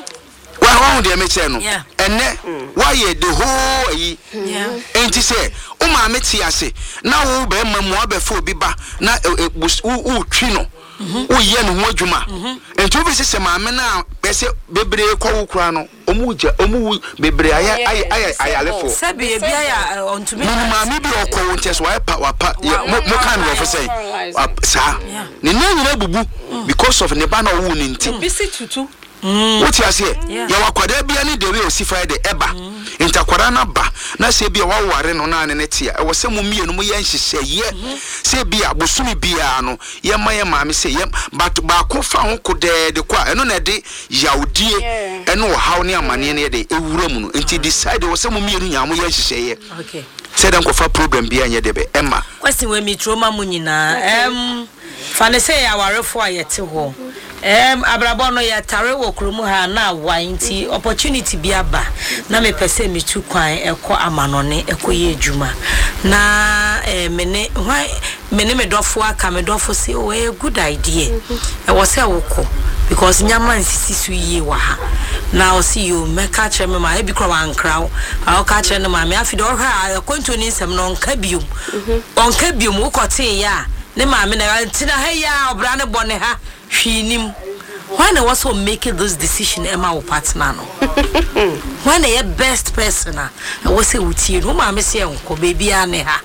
[SPEAKER 3] wa ho de me che no enne wa ye the whole yi enti se o maame ti ase na wo be mamu abefo obi ba na u twi no o ye no ho adwuma enti obi se maame na say bebre kwa ukura no omu ja omu bebre aya aya aya lefo
[SPEAKER 1] sabi e bia ya ontumi
[SPEAKER 3] ma mi bi okọ wontes wa pa wa pa mo kan no for say sa ni na nyina bubu because of ne ba na wo ni nti
[SPEAKER 2] bisi tutu
[SPEAKER 3] what you say ya wakwada bia ni de we osify de eba ntakwara na ba na se bia wa ware no na ne tia e wo se mu mienu mu ye nhihye ye se bia bosumi bia no ye ma ye ma me se ye but ba ko fa ho ko de de kwa eno na de yaudie eno wo haw ne amane ne de ewura mu no nti decide wo se mu mienu nya mu ye nhihye ye
[SPEAKER 1] okay
[SPEAKER 3] se dan ko fa problem bia nye de be emma
[SPEAKER 1] question we mi trauma mu nyina em fa ne se ya warefo ayete ho em abrabo no ya tare wo kromu ha na wa nti opportunity bi aba na me pese mi tu kwan ekọ amanone ekọ ye adwuma na eh mene why mene me dofo aka me dofo say oh a good idea e wo say woko because nyama nsisi su yie wa ha na o see you me ka kire me ma e bi kro wan kraw a o ka kire no ma me afide o ha akonto ni nsem no nka biom onka biom wo kote ya ne ma me na tina ha ya obra ne bone ha hwinim when I was so making this decision Emma or partner no when I best person I was say uti no ma me say enko baby ane ha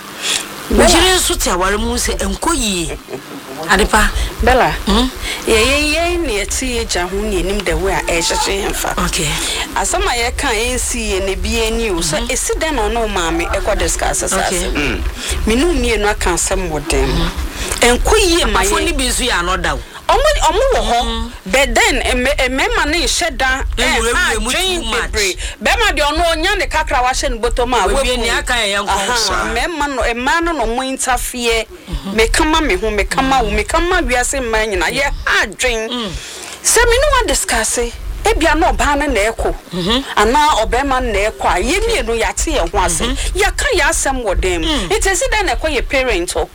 [SPEAKER 1] Nigerian suti aware mu se enko yi adepa
[SPEAKER 2] Bella ye ye ye ne ati eja ho ne nim the way a e hyehye hemfa
[SPEAKER 1] okay
[SPEAKER 2] asama ye kan ensi ye ne bi ani so esi den no no ma me e ko discuss asase minu mienu aka asem wodem enko yi ma ye
[SPEAKER 1] afoni bi su ya no daw
[SPEAKER 2] omo omo wo ho but then emema na iheda eh dream bebre be ma de ono onya ne kakra wa hye ne bottom a
[SPEAKER 1] we ni aka ye nko
[SPEAKER 2] emema no ema no no mo interfere me kama me ho me kama wo me kama wiase ma nyina ye adwen se me no wa discuss ebia no ba na na eko ana obema na eko a ye mienu yate ye ho ase ya ka ya asem wodem it is then eko ye parent o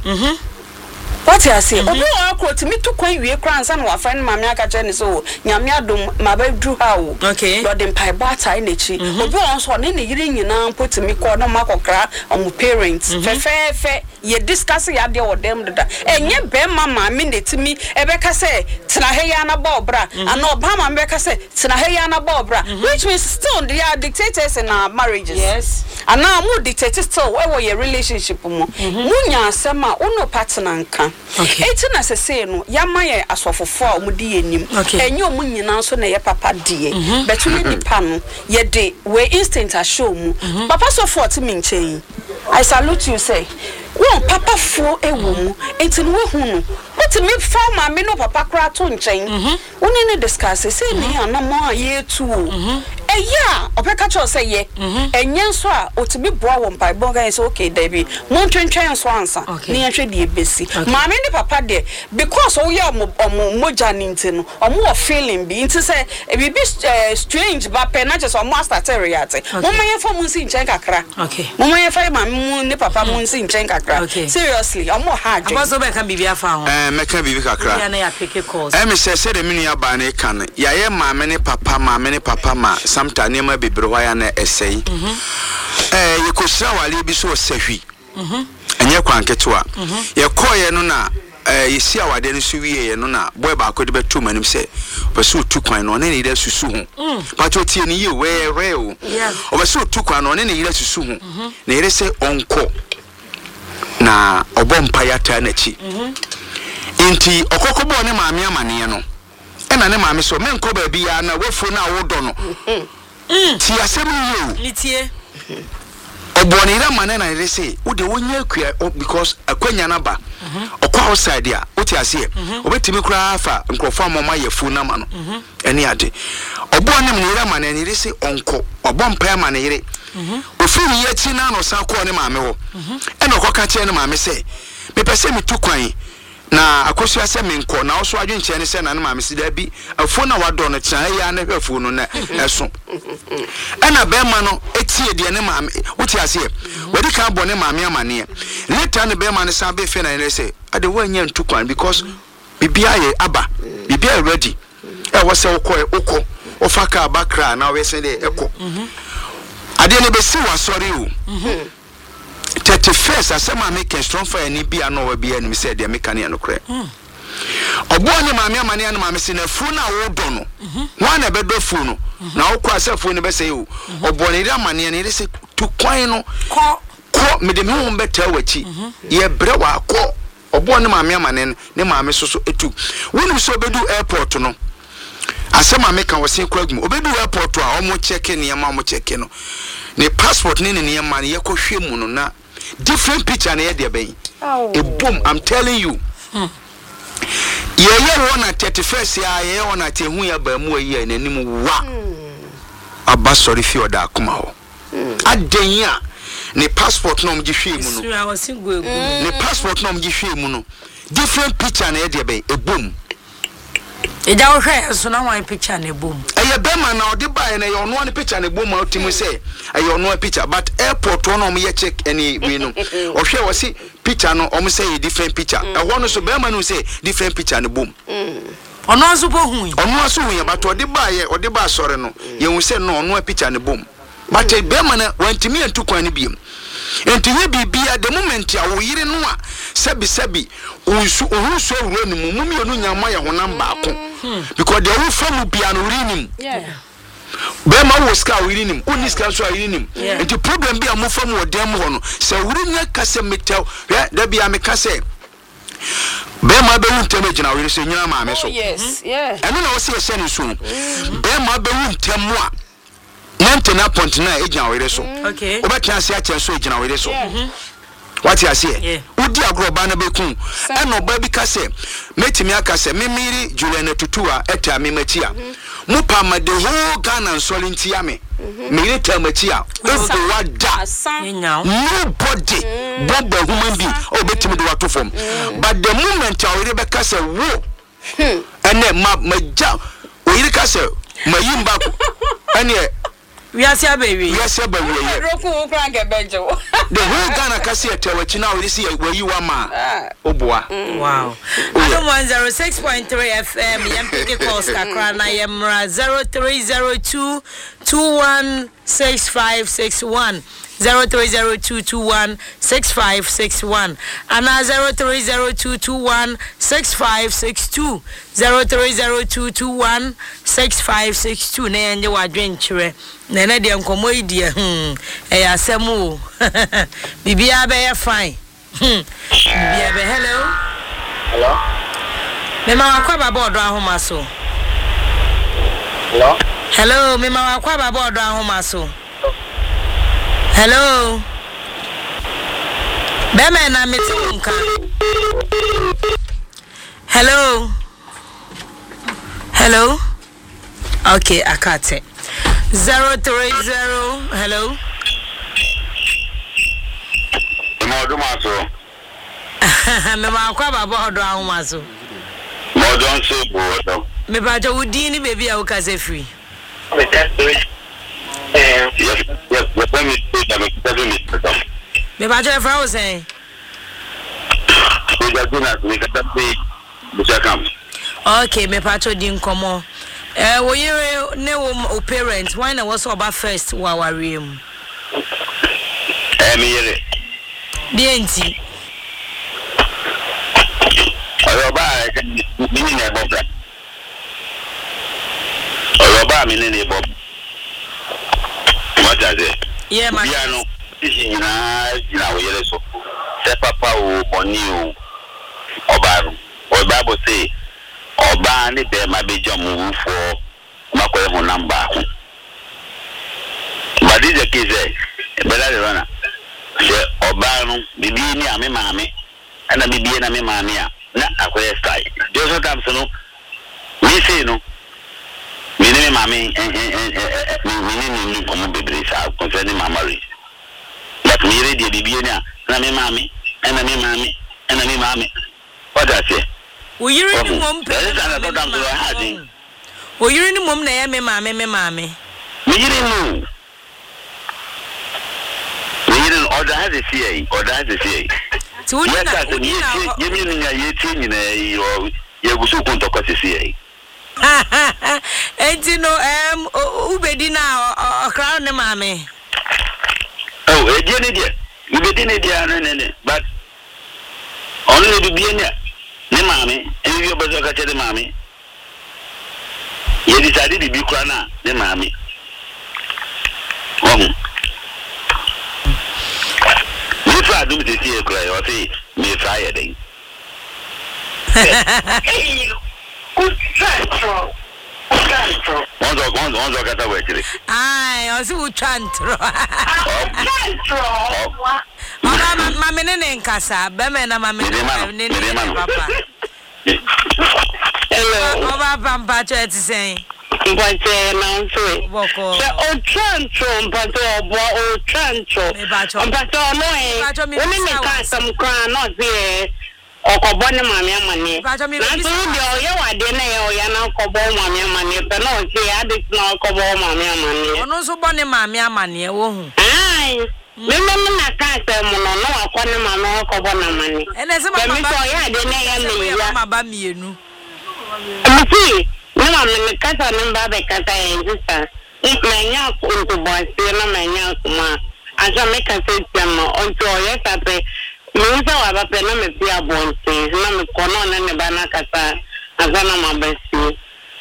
[SPEAKER 2] what you say obi o akro me to kwan wie kran nsa na wa friend mama aka che ne so nyame adom ma ba dru ha wo
[SPEAKER 1] okay
[SPEAKER 2] do dem pai bata na chi obi o nso ne ne yiri nyina put me ko na makokra omo parents fe fe fe ye discuss ya de o dem dada enye be mama me ne timi e be ka say tena he ya na ba obra ana oba ma be ka say tena he ya na ba obra which means still they are dictators in our marriages
[SPEAKER 1] yes
[SPEAKER 2] ana mu dictate still we wo your relationship mu munya asema uno partner nka
[SPEAKER 1] okay
[SPEAKER 2] eti na sese no yama ye asofofo a omudi enim enye omu nyina so na ye papa die betu ye nipa no ye de we instant ashow mu papa so forty me nchen I salute you say won papa fo ewo mu enti no we hu no what me fa ma me no papa kra to nchen woni ne discuss say ni anamo a ye tu eya opeka cho say ye enye nso a otibi boa won pai bon guys okay Debbie mon twentwen so ansa ni ehwe de ebesi ma me ne papa de because o ye omo moja ni ntino omo o feeling bi nti say e bi strange ba pe na just omo start react mo ma ye for mun si nchen kakra
[SPEAKER 1] okay
[SPEAKER 2] mo ma ye fa ma mu ne papa mun si nchen kakra seriously omo hard
[SPEAKER 1] abaso be kan bibia fa ho
[SPEAKER 3] eh me kan bibi kakra
[SPEAKER 1] ya na ya pick course
[SPEAKER 3] eh me say say de mini aba na kan ya ye ma me ne papa ma me ne papa ma samta ne ma bebre ho ya na esei eh ye kosira wale bi so sahwi mhm enye kwanketo a ye koye no na eh yesi awade no so wiye no na boy ba ko de betu manim se obeso tu kwan no ne ne ida susu ho pato tie ni ye we re o obeso tu kwan no ne ne ida susu ho na ire se onko na obompa yata na chi inti okokobo ne maame amane no e na ne maame so menko ba bi ya na wefo na wodo no ti asem yo
[SPEAKER 1] ni tie
[SPEAKER 3] oboni ra mane na ire se wo de wonya akua because akwanya na ba okwa outside ya oti ase obetimi kura afa nkrofo amoma yefu na ma no eni ade oboni ne ra mane ni ire se onko obompa ya mane ire ofiri ye ti na no sa ko ne maame wo e na okoka che ne maame se me pese me tu kwan na akosu ase menko na oso adwenche ne se na ne maame se da bi afo na wado no kyan ya na hwefo no na eso ana be ma no etie de ne maame wuti ase wodi kan bo ne maame amane later ne be ma ne sa be fe na ne se ade wanya ntu kwan because bibia ye aba bibia ready e wo se ukọ ukọ ofa ka bakra na we se de eko ade ne be si wa sorry o thirty-first asema make strong fire ni bia no we bia ni se de meka ne no kre obo ne maame amane an maame se na fu na wo do no wan na be do fu no na wo kwa se fu ne be se o obo ne ri amane ne ri se tu kwan no
[SPEAKER 1] ko
[SPEAKER 3] ko me de me ho beta wachi ye bre wa ko obo ne maame amane ne maame soso etu wonu so bedu airport no asema me kan wosen kwagum obedu airport a omo check ne yama omo check no ne passport ne ne yama ne yekohwe mu no na different picture na ye de ben e boom I'm telling you hmm. ye ye wona thirty-first ya ye wona te hu ya ba mu ayi nanim wa aba sorry fi oda akoma ho adan ya ne passport no omgi hwe mu no ne passport no omgi hwe mu no different picture na ye de ben e boom
[SPEAKER 1] e da wo hwe so na wan picture na boom
[SPEAKER 3] eye be man na odi buy na yo no one picture na boom out mu say eye no picture but airport no mo ye check any we no o hwe wo si picture no o mo say different picture e ho no so be man no say different picture na boom
[SPEAKER 1] ono so bo hu
[SPEAKER 3] ono so hu but odi buy odi buy sore no ye hu say no no picture na boom but be man na wantimi entu kwan ni biem enti bibia the moment a wo yire no a sebi sebi unsu unsu wuro ni mu mumi onu nyama ya honam baako because the wo famu bia no rinim yeah be ma wo ska wirinim uni ska so wirinim enti problem bia mo famu odem ho no se wuri nya kase metel da bia me kase be ma be wuntem agina wiri se nyina ma me so
[SPEAKER 2] yes yeah
[SPEAKER 3] eno na wo se ye ne so be ma be wuntem mo a ninety-nine point nine agina wiri so
[SPEAKER 1] okay
[SPEAKER 3] obetia se a chen so agina wiri so what you say udi agroba na beku eno ba bi kase metimi akase memiri Juliana Tutua eta me machia mu pa ma de ho Ghana solinti ame me ta machia o wada nobody bobo human being o betimi de wato form but the moment I we be kase wo ene ma maja o yiri kase mayimba ene
[SPEAKER 1] we are say baby
[SPEAKER 3] we are say baby
[SPEAKER 2] roku ukra ge bejo
[SPEAKER 3] the whole Ghana kase etewachi now we see where you are ma oboa
[SPEAKER 1] wow one oh six point three F M M P K calls kakra na yemra zero three zero two two one six five six one zero three zero two two one six five six one and zero three zero two two one six five six two zero three zero two two one six five six two na enje wadwenkyere na na de nkomo idie hm e ya asemu bibia be ye fine hm bibia be hello
[SPEAKER 4] hello
[SPEAKER 1] mema wakwa baba odo ahoma so
[SPEAKER 4] hello
[SPEAKER 1] hello mema wakwa baba odo ahoma so hello bema na metunka hello hello okay akate zero three zero hello
[SPEAKER 4] modu maso
[SPEAKER 1] me ma kwa baba odo ahoma so
[SPEAKER 4] modu nso bodo
[SPEAKER 1] me ba jo udi ni baby a ukaze free
[SPEAKER 4] me test it eh yes yes yes me tell me tell me
[SPEAKER 1] me ba jo e fra o say
[SPEAKER 4] we just gonna we got to be bushakam
[SPEAKER 1] okay me pato di nkomo eh wo yire ne wo parent why na was oba first wa wariem
[SPEAKER 4] eh me yire
[SPEAKER 1] bienti
[SPEAKER 4] oyo ba mi ni na bobra oyo ba mi ni na bob what is it
[SPEAKER 1] yeah ma
[SPEAKER 4] piano isi na ina wo yire so se papa o boni o oba o bible say oba ni be ma be jamu fo makoye ho number ho but this the case e bela de rana se oba no bibi ni ame maame ana bibi na me maame a na akoye style just sometimes no me say no me ni me maame eh eh me ni ni komo bebre sa concerning my marriage but me ready bibi ni na me maame ana me maame ana me maame what I say
[SPEAKER 1] wo yire ni mom pe wo yire ni mom na ya me maame me maame
[SPEAKER 4] me yire no me yire no order has a C A order has a C A
[SPEAKER 1] ti wo na
[SPEAKER 4] ye ni ye mi ni ya ye ti ni na yo ye gusu kun to kwase C A
[SPEAKER 1] enti no em ubedi na okra ne maame
[SPEAKER 4] oh e die ni die ubedi ni die na ne ne but only the bien ne mommy, and you better catch the mommy. You decided to be crana, the mommy. Um, if I do this here, cry or say, me fire thing. Good central. One dog, one one dog at the way.
[SPEAKER 1] Aye, I also chantro. Mama, mama, nene nkasa. Beme na mama, nene papa. Hello. Oba pampa cho eti sen.
[SPEAKER 5] Mpache na nso.
[SPEAKER 1] Boko.
[SPEAKER 5] Se o chantro mpache obo o chantro. Mpache no e. Oni me ka sam kran no se okobo ne mame amane. Na so de o ye wade na ye o ya na okobo mame amane pe no se ade na okobo mame amane.
[SPEAKER 1] Ono so bo ne mame amane wo hu.
[SPEAKER 5] Ai. Me me na ka se mo no no akone mame okobo na amane.
[SPEAKER 1] Ene se mama.
[SPEAKER 5] Me so ya de na ya me ya.
[SPEAKER 1] Mama ba mienu.
[SPEAKER 5] Mti, mama me kata namba be kata enjisa. Menya kuntu bosi na menya kuma. Aja me kata tiamo onto ye tape. Musa wa bape na me pia bonse. Na me kono na ne bana kata azana mabesi.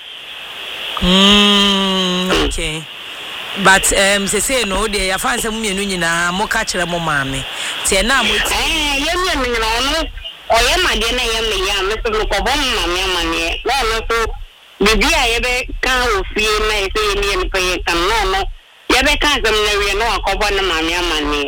[SPEAKER 1] Mm, okay. But um se say no dey ya fanse mu mienu nyina mo ka kire mo maame. Tie na mo ti.
[SPEAKER 5] Eh, ye mienu nyina ono oye made na ye me ya me so ko bom maame amane. Na no so bibi a ye be kan ofie na ye say ye ni pe kan no no. Ye be kan zam na wie no akobo na maame amane.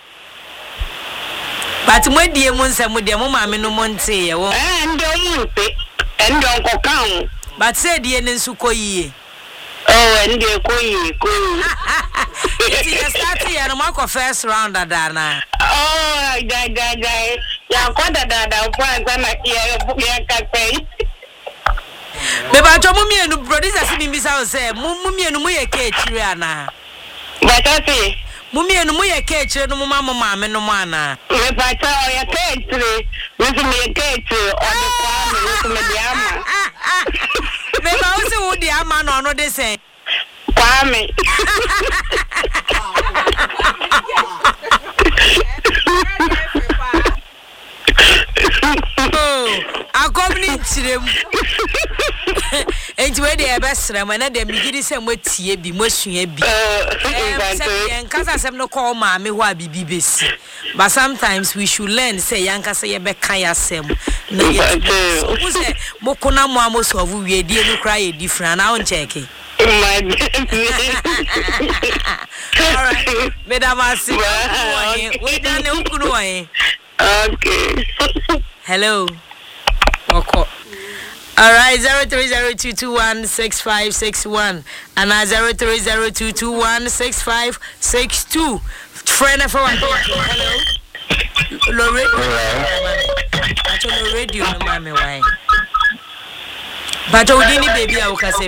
[SPEAKER 1] But mo die mu nsem de mo maame no mo nte ye wo.
[SPEAKER 5] Eh, ndo mu nte. Ndo nko kan.
[SPEAKER 1] But say die ne nsu koyie.
[SPEAKER 5] Oh, ndo koyie koyie.
[SPEAKER 1] It is starting ya no mako first round adana.
[SPEAKER 5] Oh, guy guy guy. Ya kwada dada kwanza na ya ya kape.
[SPEAKER 1] Me ba cho mu mienu producer si bimbisa o say mu mu mienu mu ye kechiri ana.
[SPEAKER 5] Batati.
[SPEAKER 1] Mu mienu mu ye kechiri no mu mama maame no mu ana.
[SPEAKER 5] Me ba cho ya kechiri. Me si me kechiri o de kwa me me di ama.
[SPEAKER 1] Me ba o si wo di ama no no de say.
[SPEAKER 5] Kwame.
[SPEAKER 1] Oh, a company chirem. Enti we dey ebesrem na dem gidi se mo tie bi mo sua bi. Eh, en kasa sem no call maame ho abibi besi. But sometimes we should learn say yankasa ye be kan yasem. Na ye so say mo kona mo amoso ovu wie die no cry different na on check.
[SPEAKER 5] My baby.
[SPEAKER 1] All right. Madam Asi. We done ukunu.
[SPEAKER 5] Okay.
[SPEAKER 1] Hello. Okay. All right, zero three zero two two one six five six one and zero three zero two two one six five six two. Friend of one. Hello. Lorraine. Hello. Radio, mama, why? But Odini baby, I will say.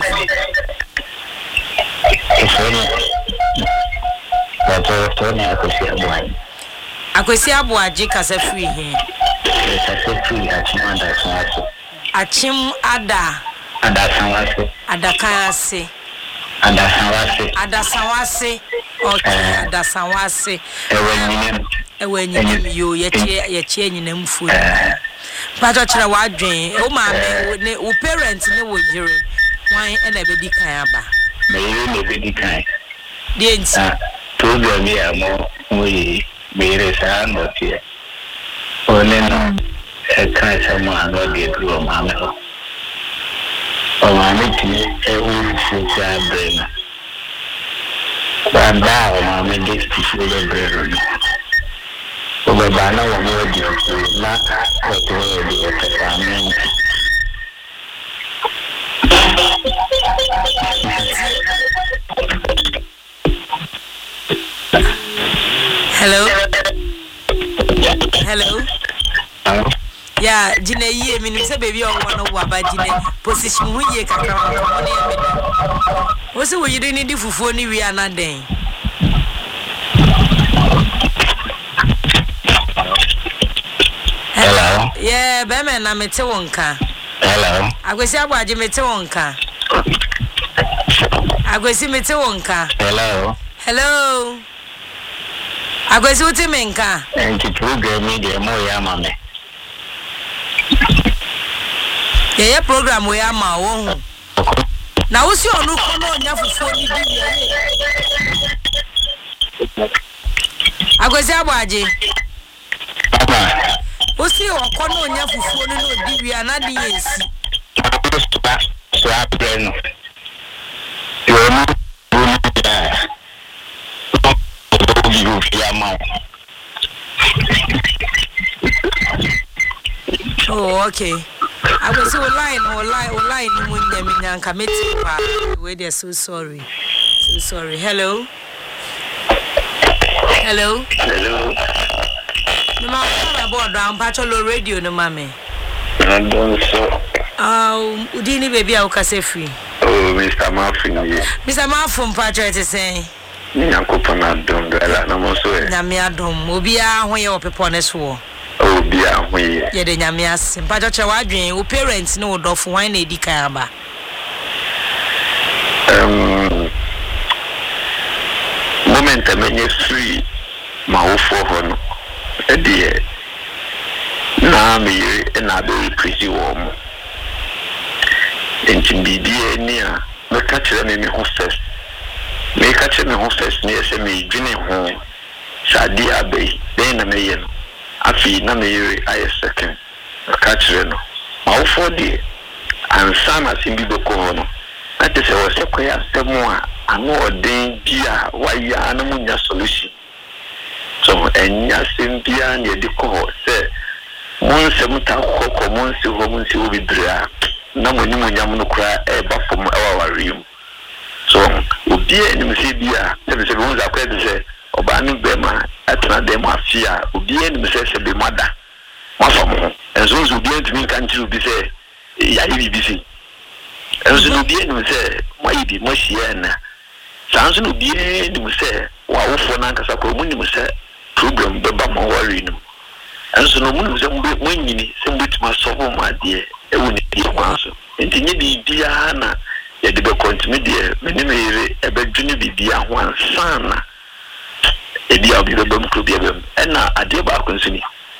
[SPEAKER 1] Akwesi abuaji kasa free here.
[SPEAKER 4] Kasa free achim ada sanwase.
[SPEAKER 1] Achim ada.
[SPEAKER 4] Ada sanwase.
[SPEAKER 1] Ada kanase.
[SPEAKER 4] Ada sanwase.
[SPEAKER 1] Ada sanwase. Okay, ada sanwase.
[SPEAKER 4] Ewe nyinem.
[SPEAKER 1] Ewe nyinem yo yeche yeche nyinem fu. Pato kira wadwen. O ma me ne o parent ne wo yire. Wan e na be di kan aba.
[SPEAKER 4] Me yire me be di kan.
[SPEAKER 1] Di enti.
[SPEAKER 4] To be me amo we mere sa no tie. Ole no e kan sa mo ano de duro ma me ho. O ma me ti e u fu sa brema. Banda o ma me de sti fu le brero. O me bana wo mo di o na ko to di e ta me.
[SPEAKER 1] Hello. Hello.
[SPEAKER 4] Hello.
[SPEAKER 1] Yeah, Jine ye minim se baby o wono wo aba Jine position hu ye kakra ko ne me da. Wo se wo yiri ni di fufuo ni wi ana den.
[SPEAKER 4] Hello.
[SPEAKER 1] Yeah, be me na mete wonka.
[SPEAKER 4] Hello.
[SPEAKER 1] Agwesi abuaje mete wonka. Agwesi mete wonka.
[SPEAKER 4] Hello.
[SPEAKER 1] Hello. Agwesi uti menka.
[SPEAKER 4] Enti program media mo ya mame.
[SPEAKER 1] Yeah, yeah, program we are ma wo. Na wo si onu ko no nya fufu ni bi ye. Agozi abaje. Wo si o ko no nya fufu ni no di wi anade yesi.
[SPEAKER 4] So I plan. You know, you feel
[SPEAKER 1] Oh, okay. I was so line or line or line when them in Yanka Meti. Wait, they're so sorry. So sorry. Hello. Hello.
[SPEAKER 4] Hello.
[SPEAKER 1] No matter about down Patolo radio, no mammy.
[SPEAKER 4] I don't so.
[SPEAKER 1] Oh, Udini baby, I'll cast free.
[SPEAKER 4] Oh, Mister Marfin.
[SPEAKER 1] Mister Marfin Patrick is saying.
[SPEAKER 4] Nyakopana dom dala na mo so e
[SPEAKER 1] na me adom obi a ho ye opepo ne so
[SPEAKER 4] obi a ho ye
[SPEAKER 1] ye de nyame ase mpacho che wadwen o parents ne odofo wan na edi kan aba
[SPEAKER 4] um moment amenye free ma wo fo ho no e de na me ye na be prisi wo mo enti bi ni a me ka kire me me ho first me ka che me ho first ne se me dwene ho sadi abai den na me ye no afi na me ye aye second ka che no ma wo for die ansa na simbi be ko no ate se wo se koya semo a ano odin bia wa ya na munya solution so enya simbia ne de ko se mon se muta ko ko mon se ho mon se obi dra na mo ni munya mo kura e ba fom e wa warim so obi eni mse bia se se won za kwede se oba ni be ma atena dem afia obi eni mse se be mada ma fam enzo zo obi enti mi kan tiru bi se ya yi bi si enzo obi eni mse mo yi bi mo hia na sanzo obi eni mse wa wofo na nkasa ko mu ni mse problem be ba mo worry no enzo no mu ni mse mo nyini se mo bitima so mo ma de e woni di kwa so enti nye bi bia na ya de be continue de meni mere e be dwene bibia ho ansana e bia obi be bam kro bia bam ena ade ba akonsini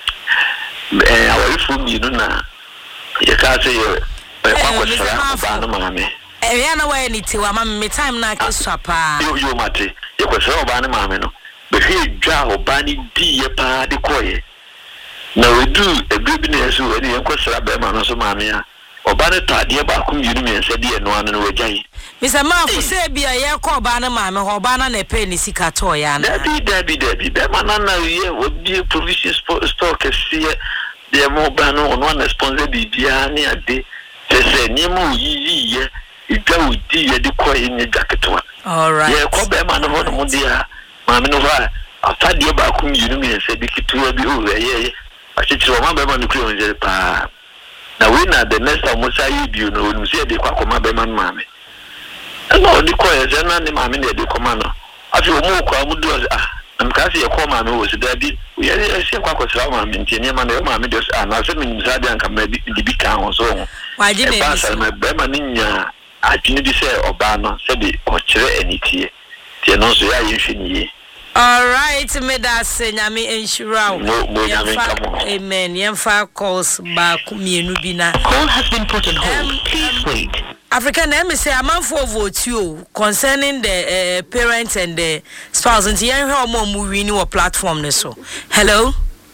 [SPEAKER 4] eh awari fu mi no na ye ka se ye e kwa kwa sara ba no mame
[SPEAKER 1] e ya na wa ni ti wa mame time na ke swapa
[SPEAKER 4] yo yo mate ye kwa sara ba no mame no be he dwa oba ni di ye pa de koye na wedu e bibi na yesu e ye kwa sara ba ma no so mame a oba ne tade ba kum yiri mi ense de eno anu no wagyan
[SPEAKER 1] Mister Mafu say bia ye ko oba na maame ho oba na na pe ni sika to ya na
[SPEAKER 4] Dabi dabi dabi be ma na na ye obi provision store kesiye de mo ba no no na sponsor bi bia ni ade se se ni mo yi ye idwa odi ye de ko ni jacketwa
[SPEAKER 1] all right
[SPEAKER 4] ye ko be ma no ho mo dia maame no fa afade ba kum yiri mi ense bi kitua bi o ye ye achichiro ma be ma no kuro nje pa na we na the next time Musa yi bi no no se de kwa koma be man maame no di ko ye na ni maame ne de koma no afi o mu kwa mu do ah am ka se ye ko maame wo se da bi ye ye se kwa ko sira maame ntie ne ma na maame de ah na se mi sa de anka ma bi bi kan ho so ho
[SPEAKER 1] wa ji me
[SPEAKER 4] ba sa ma be ma ni nya adwene bi se oba no se de o kire anitie tie no so ya ye hwe ni ye.
[SPEAKER 1] All right, me da se nyame enshirawo.
[SPEAKER 4] No, no nyame kamo.
[SPEAKER 1] Amen. Yemfa calls ba kumienu bi na.
[SPEAKER 6] Call has been put on hold. Um, Please wait.
[SPEAKER 1] African M say amanfo vote you concerning the uh, parents and the spouse. Nti yen hwe omo mu wi ni wo platform ne so. Hello?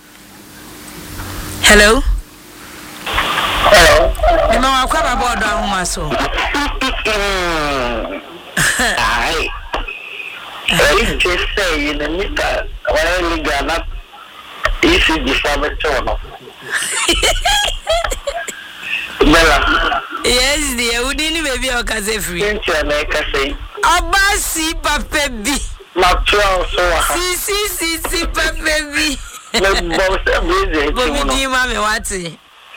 [SPEAKER 1] Hello?
[SPEAKER 5] Hello.
[SPEAKER 1] Me ma kwa ba bodo ahoma so.
[SPEAKER 5] Ai. I just say in the Nika, why you got up? If you discover Tono. Bella.
[SPEAKER 1] Yes, dear, we didn't baby or Kazefri.
[SPEAKER 5] Can't you make a say?
[SPEAKER 1] Abasi papa bi.
[SPEAKER 5] Not twelve, so.
[SPEAKER 1] Si si si si papa bi.
[SPEAKER 5] No, both are busy.
[SPEAKER 1] But me di mama wati.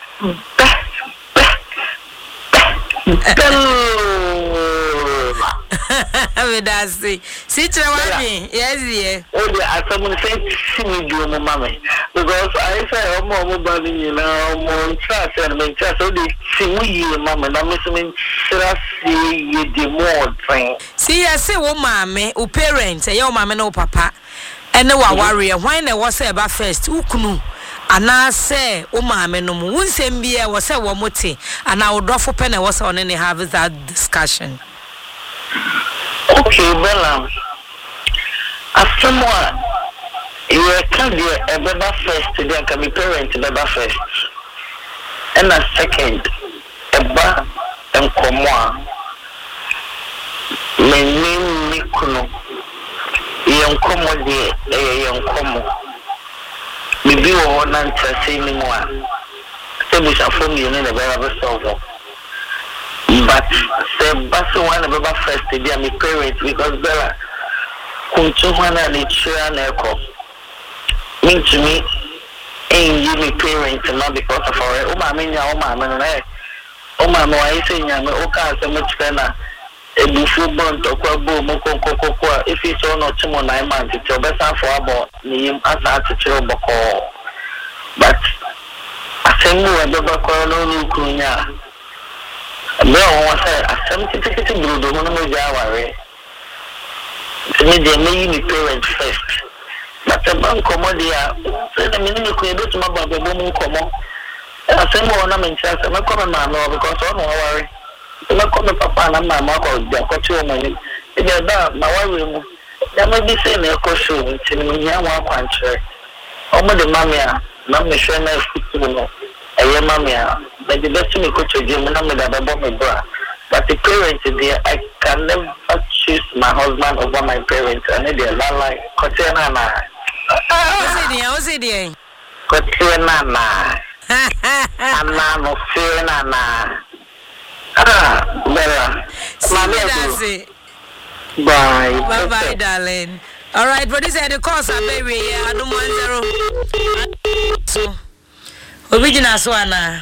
[SPEAKER 1] We da say. Si chawani. Yes, dear.
[SPEAKER 5] Oh, yeah, someone said, see me do my mommy. Because I say, oh, more money, you know, more trust and make trust. So they see me, mamma, and I'm missing trust you the more thing.
[SPEAKER 1] See, I say, oh, mammy, o parents, your mamma, no papa. And no worry, why ne was about first, Ukunu. ana say o maame no mu wunsem bia wo say wo mote ana odofo pe na wo say on ne have that discussion.
[SPEAKER 7] Okay, Bella. Aftermore, you are candy a beba first, today can be parent beba first. And a second, a ba and commoa. My name Nikuno. Young commo dear, a young commo. Maybe one answer say me more. Say we shall form you in a very solver. But the bus one of the first to be a parent because Bella Kuntumana and Chira Nerko mean to me ain't you me parent not because of our Oma Minya Oma Man Oma no I say Yama Oka so much better a before burnt or Quabo Moko Cocoa if it's all not two more nine months it's your best for about name as a teacher Boko. But I send you a double call no Kunya. No one said, I sent it to the blue, the one of the to me, they may be parents first. But the bank commodia said, the minute you could do to my baby, woman come on. I send one of them says, I'm not coming, mamma, because I'm not worried. I'm not coming, papa, and my mother, they're got your money. If you're down, my wife, there may be saying a question, telling me, I want country. Oh, the mamma, mamma, sure, my foot, I am mamma. But the best me could to Jim and I'm with a bomb bra. But the parents there, I can never choose my husband over my parents, and they're not like Cotina.
[SPEAKER 1] What's it there? What's it there?
[SPEAKER 7] Cotina. I'm not feeling Anna. Ah, Bella.
[SPEAKER 1] See,
[SPEAKER 7] bye.
[SPEAKER 1] bye bye, darling. All right, but this is the course, baby. I don't want zero. So, original Swana.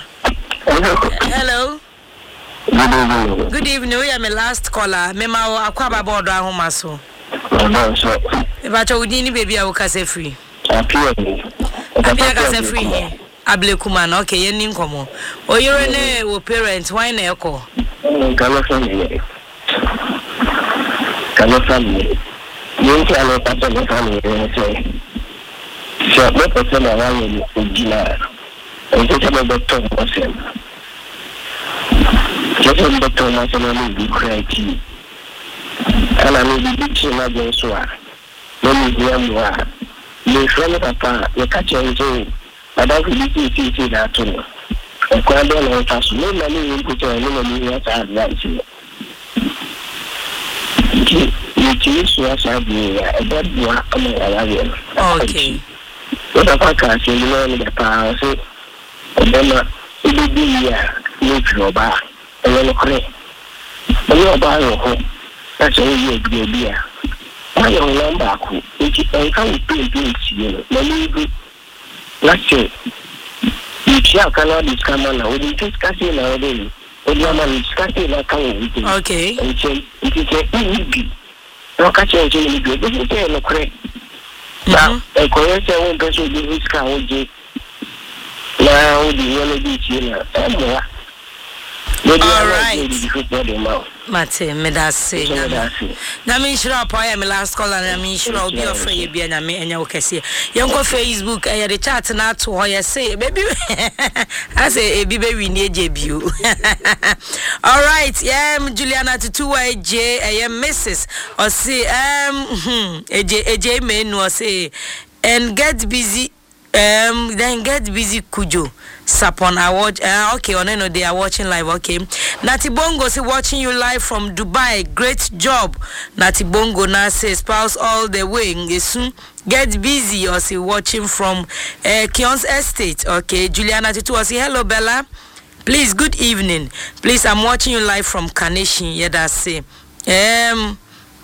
[SPEAKER 1] Hello.
[SPEAKER 7] Hello.
[SPEAKER 1] Good evening. We are my last caller. Mema akwaba board ahoma so. Eba cho udini baby a ukase free.
[SPEAKER 7] Apia.
[SPEAKER 1] Apia kase free. Able kuma na okay yen nkomo. Oyere ne wo parents why na eko?
[SPEAKER 7] Kalo family. Kalo family. Yen ti alo papa no family say. So me person na wa yen ojina. Ento chama doctor Mosen. Just doctor Mosen will be crazy. And I will be teaching my Joshua. No museum wa. Me friend papa, you catch enjoy. But I will be teaching that to me. And quite a lot of no money will put on no money at advance. You choose to us have a bad one.
[SPEAKER 1] Okay.
[SPEAKER 7] What about can't you know the power? Obama, it will be here, make your bar, and then correct. But you're by your home, that's all you will be here. I am number, which I can't pay this year. Maybe that's it. You cannot discuss now, we discuss it nowadays. When you are discussing, I can't.
[SPEAKER 1] Okay.
[SPEAKER 7] And say, it is a easy. No catch a jelly, this is a correct. Now, a correct one person will be discounted. Now the yellow beach here.
[SPEAKER 1] All right. Mate, me da say. Na me shira pa ya me last call na me shira obi ofre ye bia na me enya wo kese. Yen ko Facebook e de chat na to ho ye say baby. I say e bi be wi ni eje bio. All right. Yeah, Juliana Tutu wa eje e Missus O say um eje eje me no say and get busy. Um, then get busy Kujo Sapon. I watch. Uh, okay, on no they are watching live. Okay, Nati Bongo say watching you live from Dubai. Great job, Nati Bongo. Now say spouse all the way. Soon get busy or say watching from uh, Kion's estate. Okay, Juliana Tutu say hello Bella. Please good evening. Please I'm watching you live from Carnation. Yeah, that's say. Um.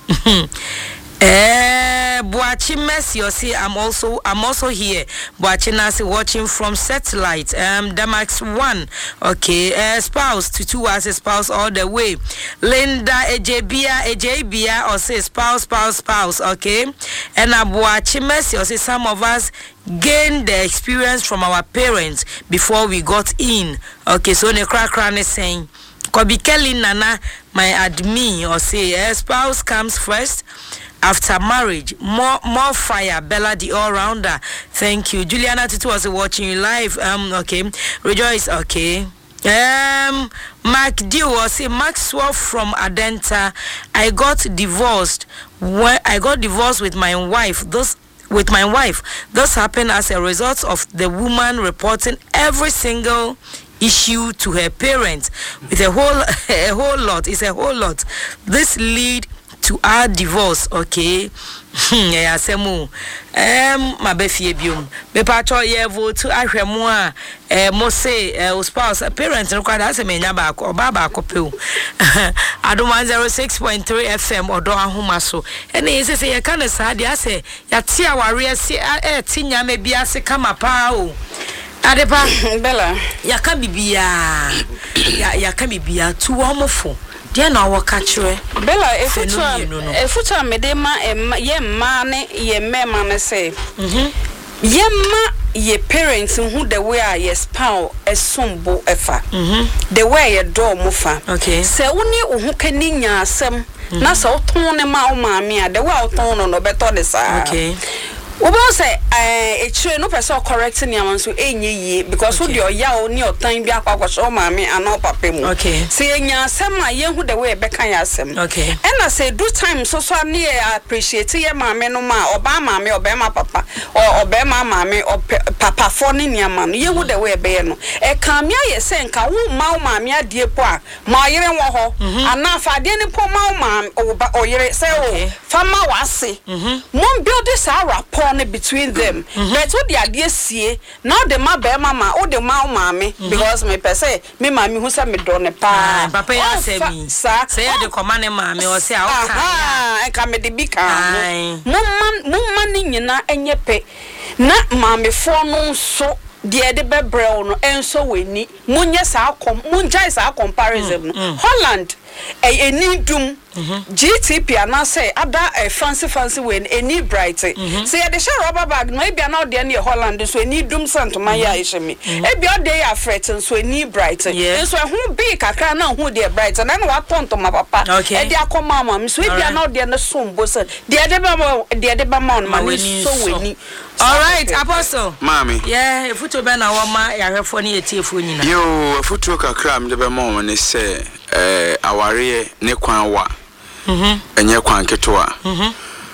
[SPEAKER 1] Eh, Boachi Messi, you see, I'm also, I'm also here. Boachi Nasi watching from satellite. Um, Damax one, okay. Uh, spouse to two as a spouse all the way. Linda Ejebia, Ejebia, or say spouse, spouse, spouse, okay. And a Boachi Messi, you see, some of us gain the experience from our parents before we got in. Okay, so the crack crack is saying. Kobi Kelly Nana, my admin, or say, uh, spouse comes first. after marriage. More more fire. Bella the all-rounder. Thank you. Juliana Tutu was watching you live. Um, okay. Rejoice, okay. Um, Mark D was say Maxwell from Adenta. I got divorced when I got divorced with my wife. Those with my wife. This happened as a result of the woman reporting every single issue to her parents with a whole a whole lot. It's a whole lot. This lead to our divorce. Okay. Yeah, semu. Um, my befie biom. Me patro ye vote to ahwemo a eh mo say eh spouse parents no kwada se menya ba ko ba ba ko pe o. Adom one oh six point three F M odo ahoma so. Ene yese se ye kan sa dia se ya tie aware se eh tinya me bia se kama pa o. Adepa
[SPEAKER 2] Bella
[SPEAKER 1] ya ka bibia ya ya ka bibia tu omofo. Dia na wo ka kire
[SPEAKER 2] Bella efutu efutu amedema ye ma ne ye mema ne say mhm ye ma ye parents who the way are ye spouse esombo efa mhm the way ye do mofa
[SPEAKER 1] okay
[SPEAKER 2] se woni ohu kani nya asem na se oton ne ma o maami a the way oton no no beto de sa
[SPEAKER 1] okay
[SPEAKER 2] we both say eh e no person correct ni am so enye yi because who the oya o ni otan bi akwa so maami ana papa mu
[SPEAKER 1] okay
[SPEAKER 2] say enya asem a ye hu the way be kan ya asem
[SPEAKER 1] okay
[SPEAKER 2] and I say do time so so ni appreciate ye maami no ma oba maami oba ma papa or oba ma maami or papa for ni ni am no ye hu the way be no e kan me ye say nka wo ma wo maami adie po a ma yere wo ho ana fa de ni po ma wo maami oba oyere say o fa ma wase mom build this rapport between them.
[SPEAKER 1] Mm-hmm.
[SPEAKER 2] But what the idea see now the ma be mama or the ma mommy because me per se me mommy who say me don pa
[SPEAKER 1] papa ya say me say the command mommy or say
[SPEAKER 2] ah I can me the big am mum mum ni nyina enye pe na mommy for no so de de bebrel no enso weni munye sa kom munjai sa comparison no Holland eh eni dum G T P and I say other a fancy fancy when any bright say the share rubber bag no be now there near Holland so any doom sent to my ishemi e be all day afretin so any bright so who be kakra na who dey bright and then what point to my papa e dey come mama so e be now there na sombo say dey dey ba dey dey ba man man so weni
[SPEAKER 1] all right apostle
[SPEAKER 3] mami
[SPEAKER 1] yeah if you to be na woma ya hwefo ne etiefo nyina
[SPEAKER 3] yo afutu kakra me dey be mom ne say eh aware ne kwan wa mhm enye kwan ketewa mhm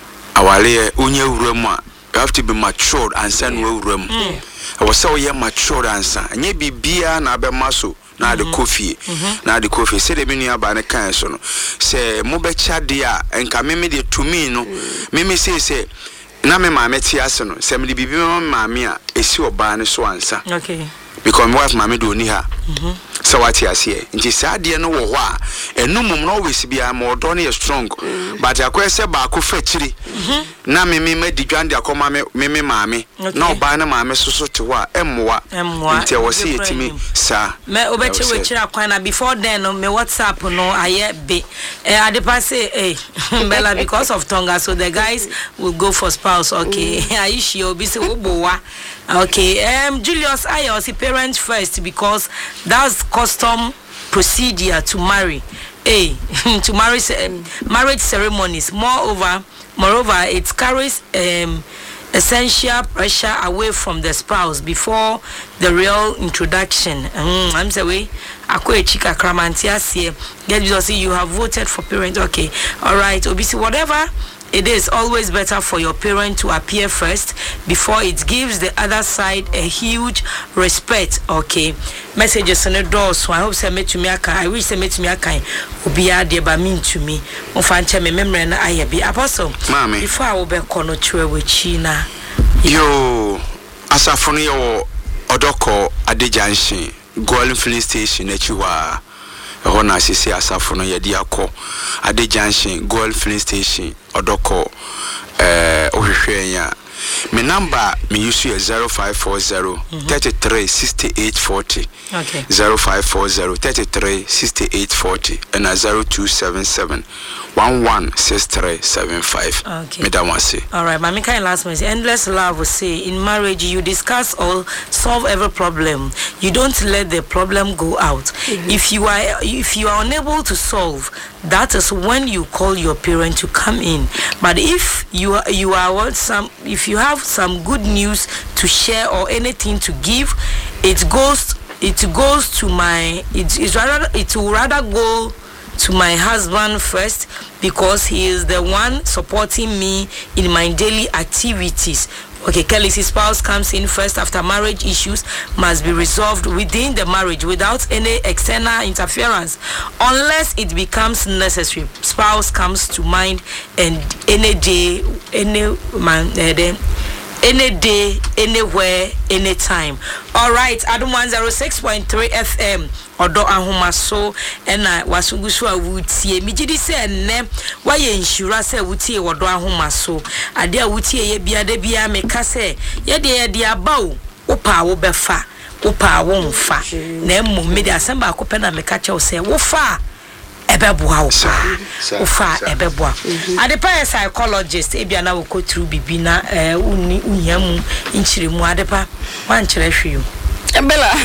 [SPEAKER 3] awale unye wuramu a you have to be matured and send we wuramu e was so ye matured answer enye bibia na be maso na de coffee na de coffee se de binu aba ne kan so no se mo be chade a enka meme de tumi no meme se se na me ma meti ase no se me de bibi ma me a esi oba ne so ansa
[SPEAKER 1] okay
[SPEAKER 3] because my wife mama do ni ha mhm so what you see nti saade no wo ho a enumum no always be am odo na strong but akwese ba ko fa chiri na me me madidwan de akoma me me maame na oba na maame soso te ho a emmoa nti e wo se yetimi sa
[SPEAKER 1] me obeche we chiri akwan na before then no me WhatsApp no aye be eh adepa say eh Bella because of tonga so the guys will go for spouse okay aishi obi say wo bowa okay um Julius ayo si parents first because that's custom procedure to marry eh to marry um, marriage ceremonies moreover moreover it carries um essential pressure away from the spouse before the real introduction mm, I'm say akwa chika kramantia see get because you have voted for parents okay all right obisi whatever it is always better for your parent to appear first before it gives the other side a huge respect. Okay. Messages on the door, so I hope say me to me I wish say me to me akai obi ade ba mean to me. Mo fanche me memory na aye bi apostle.
[SPEAKER 3] Mami.
[SPEAKER 1] Before I will be kono chwe we china.
[SPEAKER 3] Yo asafunu yo odoko adejanshi Golden Filling Station echiwa. Hona sisi asafunu yedi akọ Ade Junction Gold Filling Station odoko eh ohwehwenya me number me use is zero five four zero, three three six eight four zero
[SPEAKER 1] okay
[SPEAKER 3] zero five four zero, three three six eight four zero and zero two seven seven, one one six three seven five.
[SPEAKER 1] Okay.
[SPEAKER 3] Madam Wasi.
[SPEAKER 1] All right, Mami Kai last message. Endless love will say in marriage you discuss or solve every problem. You don't let the problem go out. Mm-hmm. If you are if you are unable to solve, that is when you call your parent to come in. But if you are you are what some if you have some good news to share or anything to give, it goes it goes to my it is rather it will rather go to my husband first, because he is the one supporting me in my daily activities. Okay, Kelly's spouse comes in first after marriage issues must be resolved within the marriage without any external interference. Unless it becomes necessary, spouse comes to mind, and any day, any man, uh, then any day, anywhere, anytime. All right, Adam one oh six point three F M. Odo ahoma so ena wasugusu awutie mijidi se ne waye insura se wutie odo ahoma so ade awutie ye bia de bia meka se ye de ye de abawo wopa wo befa wopa wo mfa na mmom me de asamba akope na meka che wo se wo fa ebeboa wo fa wo fa ebeboa ade pa psychologist e bia na wo ko through bibi na eh unni unyamu nchiremu ade pa wan kire hwe
[SPEAKER 2] Bella.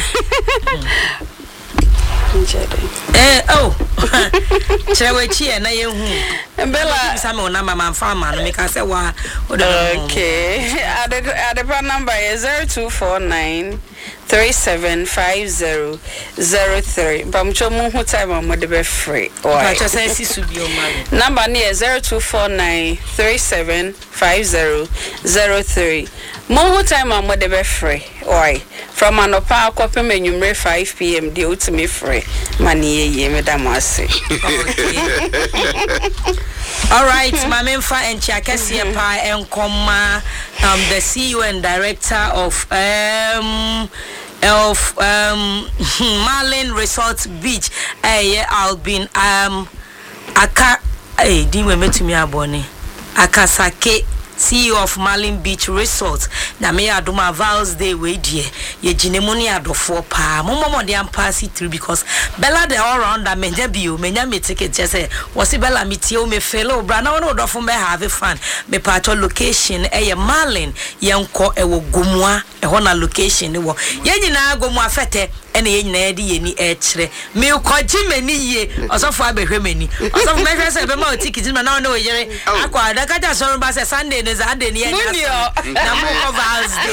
[SPEAKER 1] Eh oh. Chewechi na ye hu.
[SPEAKER 2] Bella
[SPEAKER 1] Same ona mama farmer no make say wa.
[SPEAKER 2] Okay. Ade ade number is zero two four nine three seven five zero zero three. Bamcho mu hu time am de be free.
[SPEAKER 1] Why? Acha say si su bi o mari.
[SPEAKER 2] Number ni is zero two four nine three seven five zero zero three. Mo hu time am de be free. Why? From anopa akopem enyumre five p m the ultimate free. Mani ye madam Wasi.
[SPEAKER 1] All right, Mamemfa and Chiakesi Pa Enkoma, um, the C E O and director of um of um Marlin Resort Beach. Eh, Albin um Aka eh diwe metumi abone. Akasake C E O of Marlin Beach Resort. Na me adoma Vals Day we die. Ye ginemoni adofo pa. Mo mo de ampasi through because Bella the all round that menja bio menya me ticket just say was Bella metie o me fellow bra na no dofo me have fun. Me pato location eh Marlin yenko e wo gomua e ho na location wo. Ye nyina gomua fete ene ye nyina ye de ye ni e kire. Me kwaji mani ye osofo abehwe mani. Osofo me hwe se be ma o ticket na na no yere. Akwa adaka ja so ba se Sunday Ade ni enya na mo ko Vals Day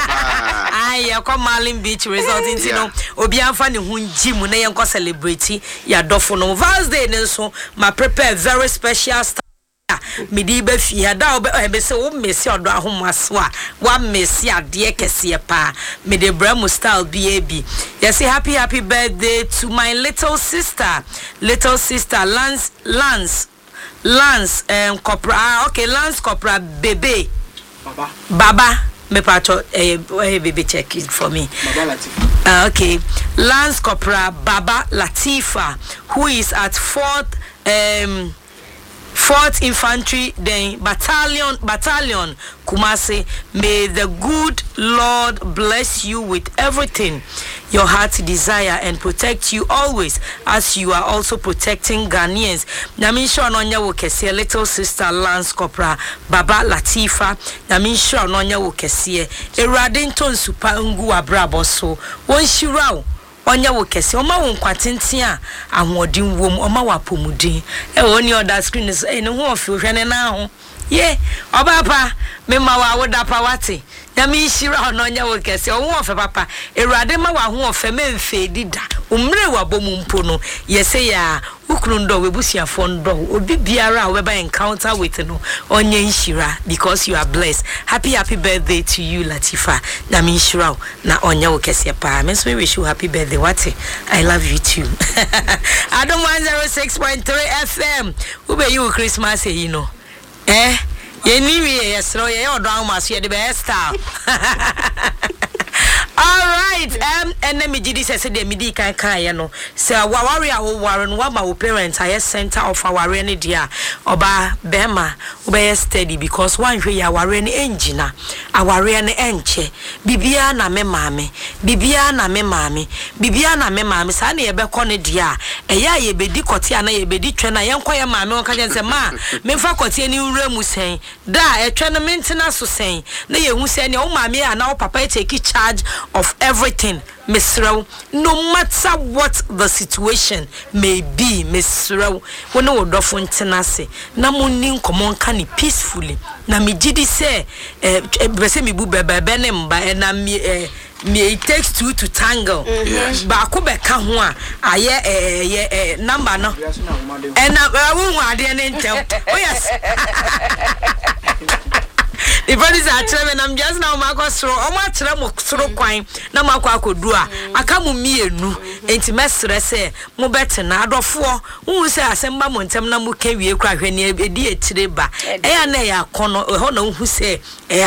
[SPEAKER 1] ai ya ko Marlin Beach Resort into no obi anfa ne hu nji mu na yenko celebrate ya dofo no Vals Day ne so ma prepare very special style me di be fi da o be se o mesi odo ahomaso a wa mesi ade kese pa me de bramo style baby. Yes, happy happy birthday to my little sister little sister Lance Lance Lance um Copra okay Lance Copra Bebe Baba Baba me pato eh baby check it for me Baba Latifa uh, okay Lance Copra Baba Latifa, who is at fourth um fourth Infantry then Battalion Battalion Kumasi. May the good Lord bless you with everything your heart desire and protect you always as you are also protecting Ghanaians. Namisho anonya wo kese little sister Lance Copra Baba Latifa. Namisho anonya wo kese Erade nton supa ngu abrabo so wonhirawo onya wo kese oma wo nkwatentin a ahodin wom oma wa pomudin e woni other screen is e ne ho ofi hwene na ho ye obapa me ma wa woda pa wate na mi shira ono onya wo kese o ho ofe papa erade ma wa ho ofe me mfe dida umre wa bomu mpo no yese ya ukuru ndo webusiafo ndo obi biara we ba encounter with no onye nshira because you are blessed. Happy happy birthday to you Latifa. Na mi nshira na onye wo kese pa. Me so wish you happy birthday wate. I love you too. Adam one oh six point three F M. Ube you Christmas e you know. Eh? Ye ni we yesro ye odo amaso ye the best style. All right, um, and let me do this. I said, the midi can can no. So, Wawari, our Warren, what my parents, I center of our rainy dear, Oba Bema, Obey steady because one way our rainy engine, our rainy enche, Bibiana me mammy, Bibiana me mammy, Bibiana me mammy, Sani a becone dia, a ya ye be dicotiana, ye be ditrena, young choir mammy, can say, ma, me faculty any room saying, da, a trainer maintenance so saying, nay, who say, oh, mammy, and now papa take charge of everything, Miss Rowe, no matter what the situation may be, Miss Rowe. When no dofun tenase, na munin common canny peacefully. Na mi jidi say, eh, bese mi bu bebe benem ba, and na me, eh, me it takes two to tangle.
[SPEAKER 3] Yes.
[SPEAKER 1] Ba akube ka ho a aye eh eh number no. And na wo wa de ne ntem. Oh yes. The brothers are telling I'm just now Marco Sro, or what Sro Quine, no Marco could do. I come me a new intimate say, more better now, or four, who say I send Mamma and Tamnamu can be a crack when you be dear to the bar. Ea corner, or honor who say,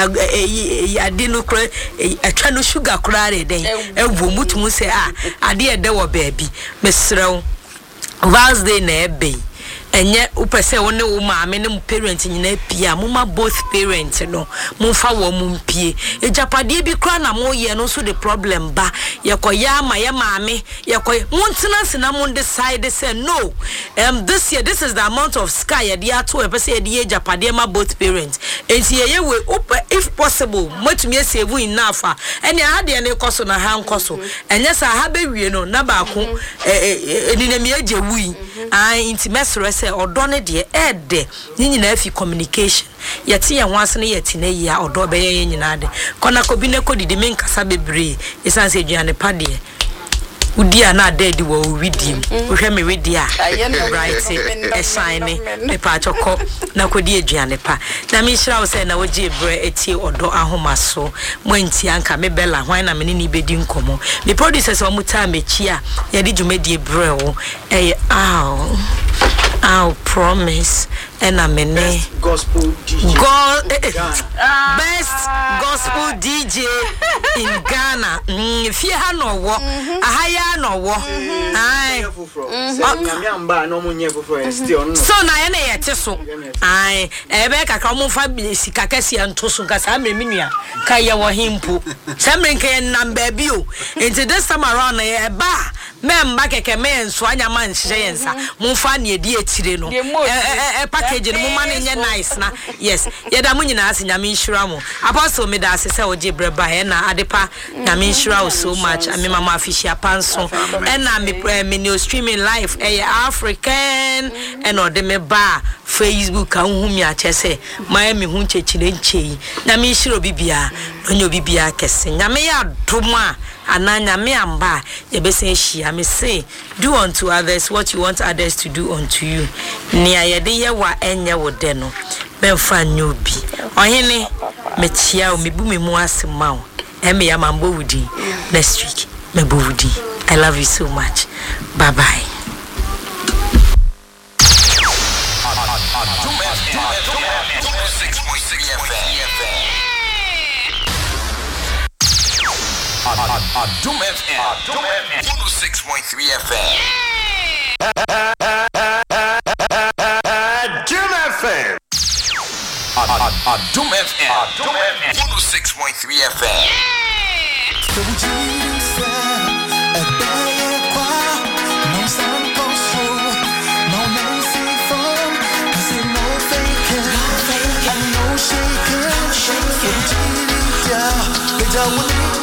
[SPEAKER 1] a dinner a channel sugar cry day, a woman to say, ah, I dear there baby, Miss Sro, Vals de Nebby. And yet, upese one woman, many parents in a pia, mumma both parents, no, mumfa woman pie. A japadi be crown a more year, no, so the problem ba. Yakoya, my mammy, Yakoy, Montanas and Amon decide they say no. Um, this year, this is the amount of sky at the two ever say the age japadema both parents. And see, you will open if possible, much me say we enough. And you had the any cost on a hand costo. And yes, I have a you know, Nabako, in a major we, I intimate. Or done it dear, ed de, Nina if communication. Yet see, and once in a year, tina ya or do be in ade. Conacobine codi the main casabe brie, is answer Gianni Paddy. Udia na dead will read him. We have me read ya. Right, a shiny, a patch of cop, na codia Gianepa. Na Misha say na woji bre eti or do ahoma so. Mwenty anka me bella, why na mini bedin como. The producers of Muta me chia, ya did you made ye bro, a ow. I'll promise and I'm a best
[SPEAKER 8] gospel D J.
[SPEAKER 1] God, best gospel D J in Ghana. If you have no war, a higher no war. So now, any so I Ebeka come for Sikakesi and Tosunkas. I'm a minia. Kaya wa himpu. Some can number view. Into this time around a bar. Mem back a man, Swanya man, Shayensa, Mufani, dear Chireno, a package, money nice na. Yes, Yadamunina as in Yamin Shuramo. Apostle made us a Jibra Baena, Adepa, Yamin Shurao so much, and Mamma Fisher Panson, and I'm a streaming live, a African, and or the bar, Facebook, and whom ya chese, Miami Hunche Chilenche, Yamin Shuro Bibia, no you Bibia Kessing, Yamea Duma. Ananya me amba ye be say she me say do unto others what you want others to do unto you nia ye de ye wa enye wo de no memfa nyobi ohene me chia o me bu me mu asema o e me ya mambo wudi next week me bu wudi. I love you so much. Bye bye.
[SPEAKER 9] Adum F M one oh six point three F M. Adum F M. Adum F M one oh six point three F M.
[SPEAKER 10] I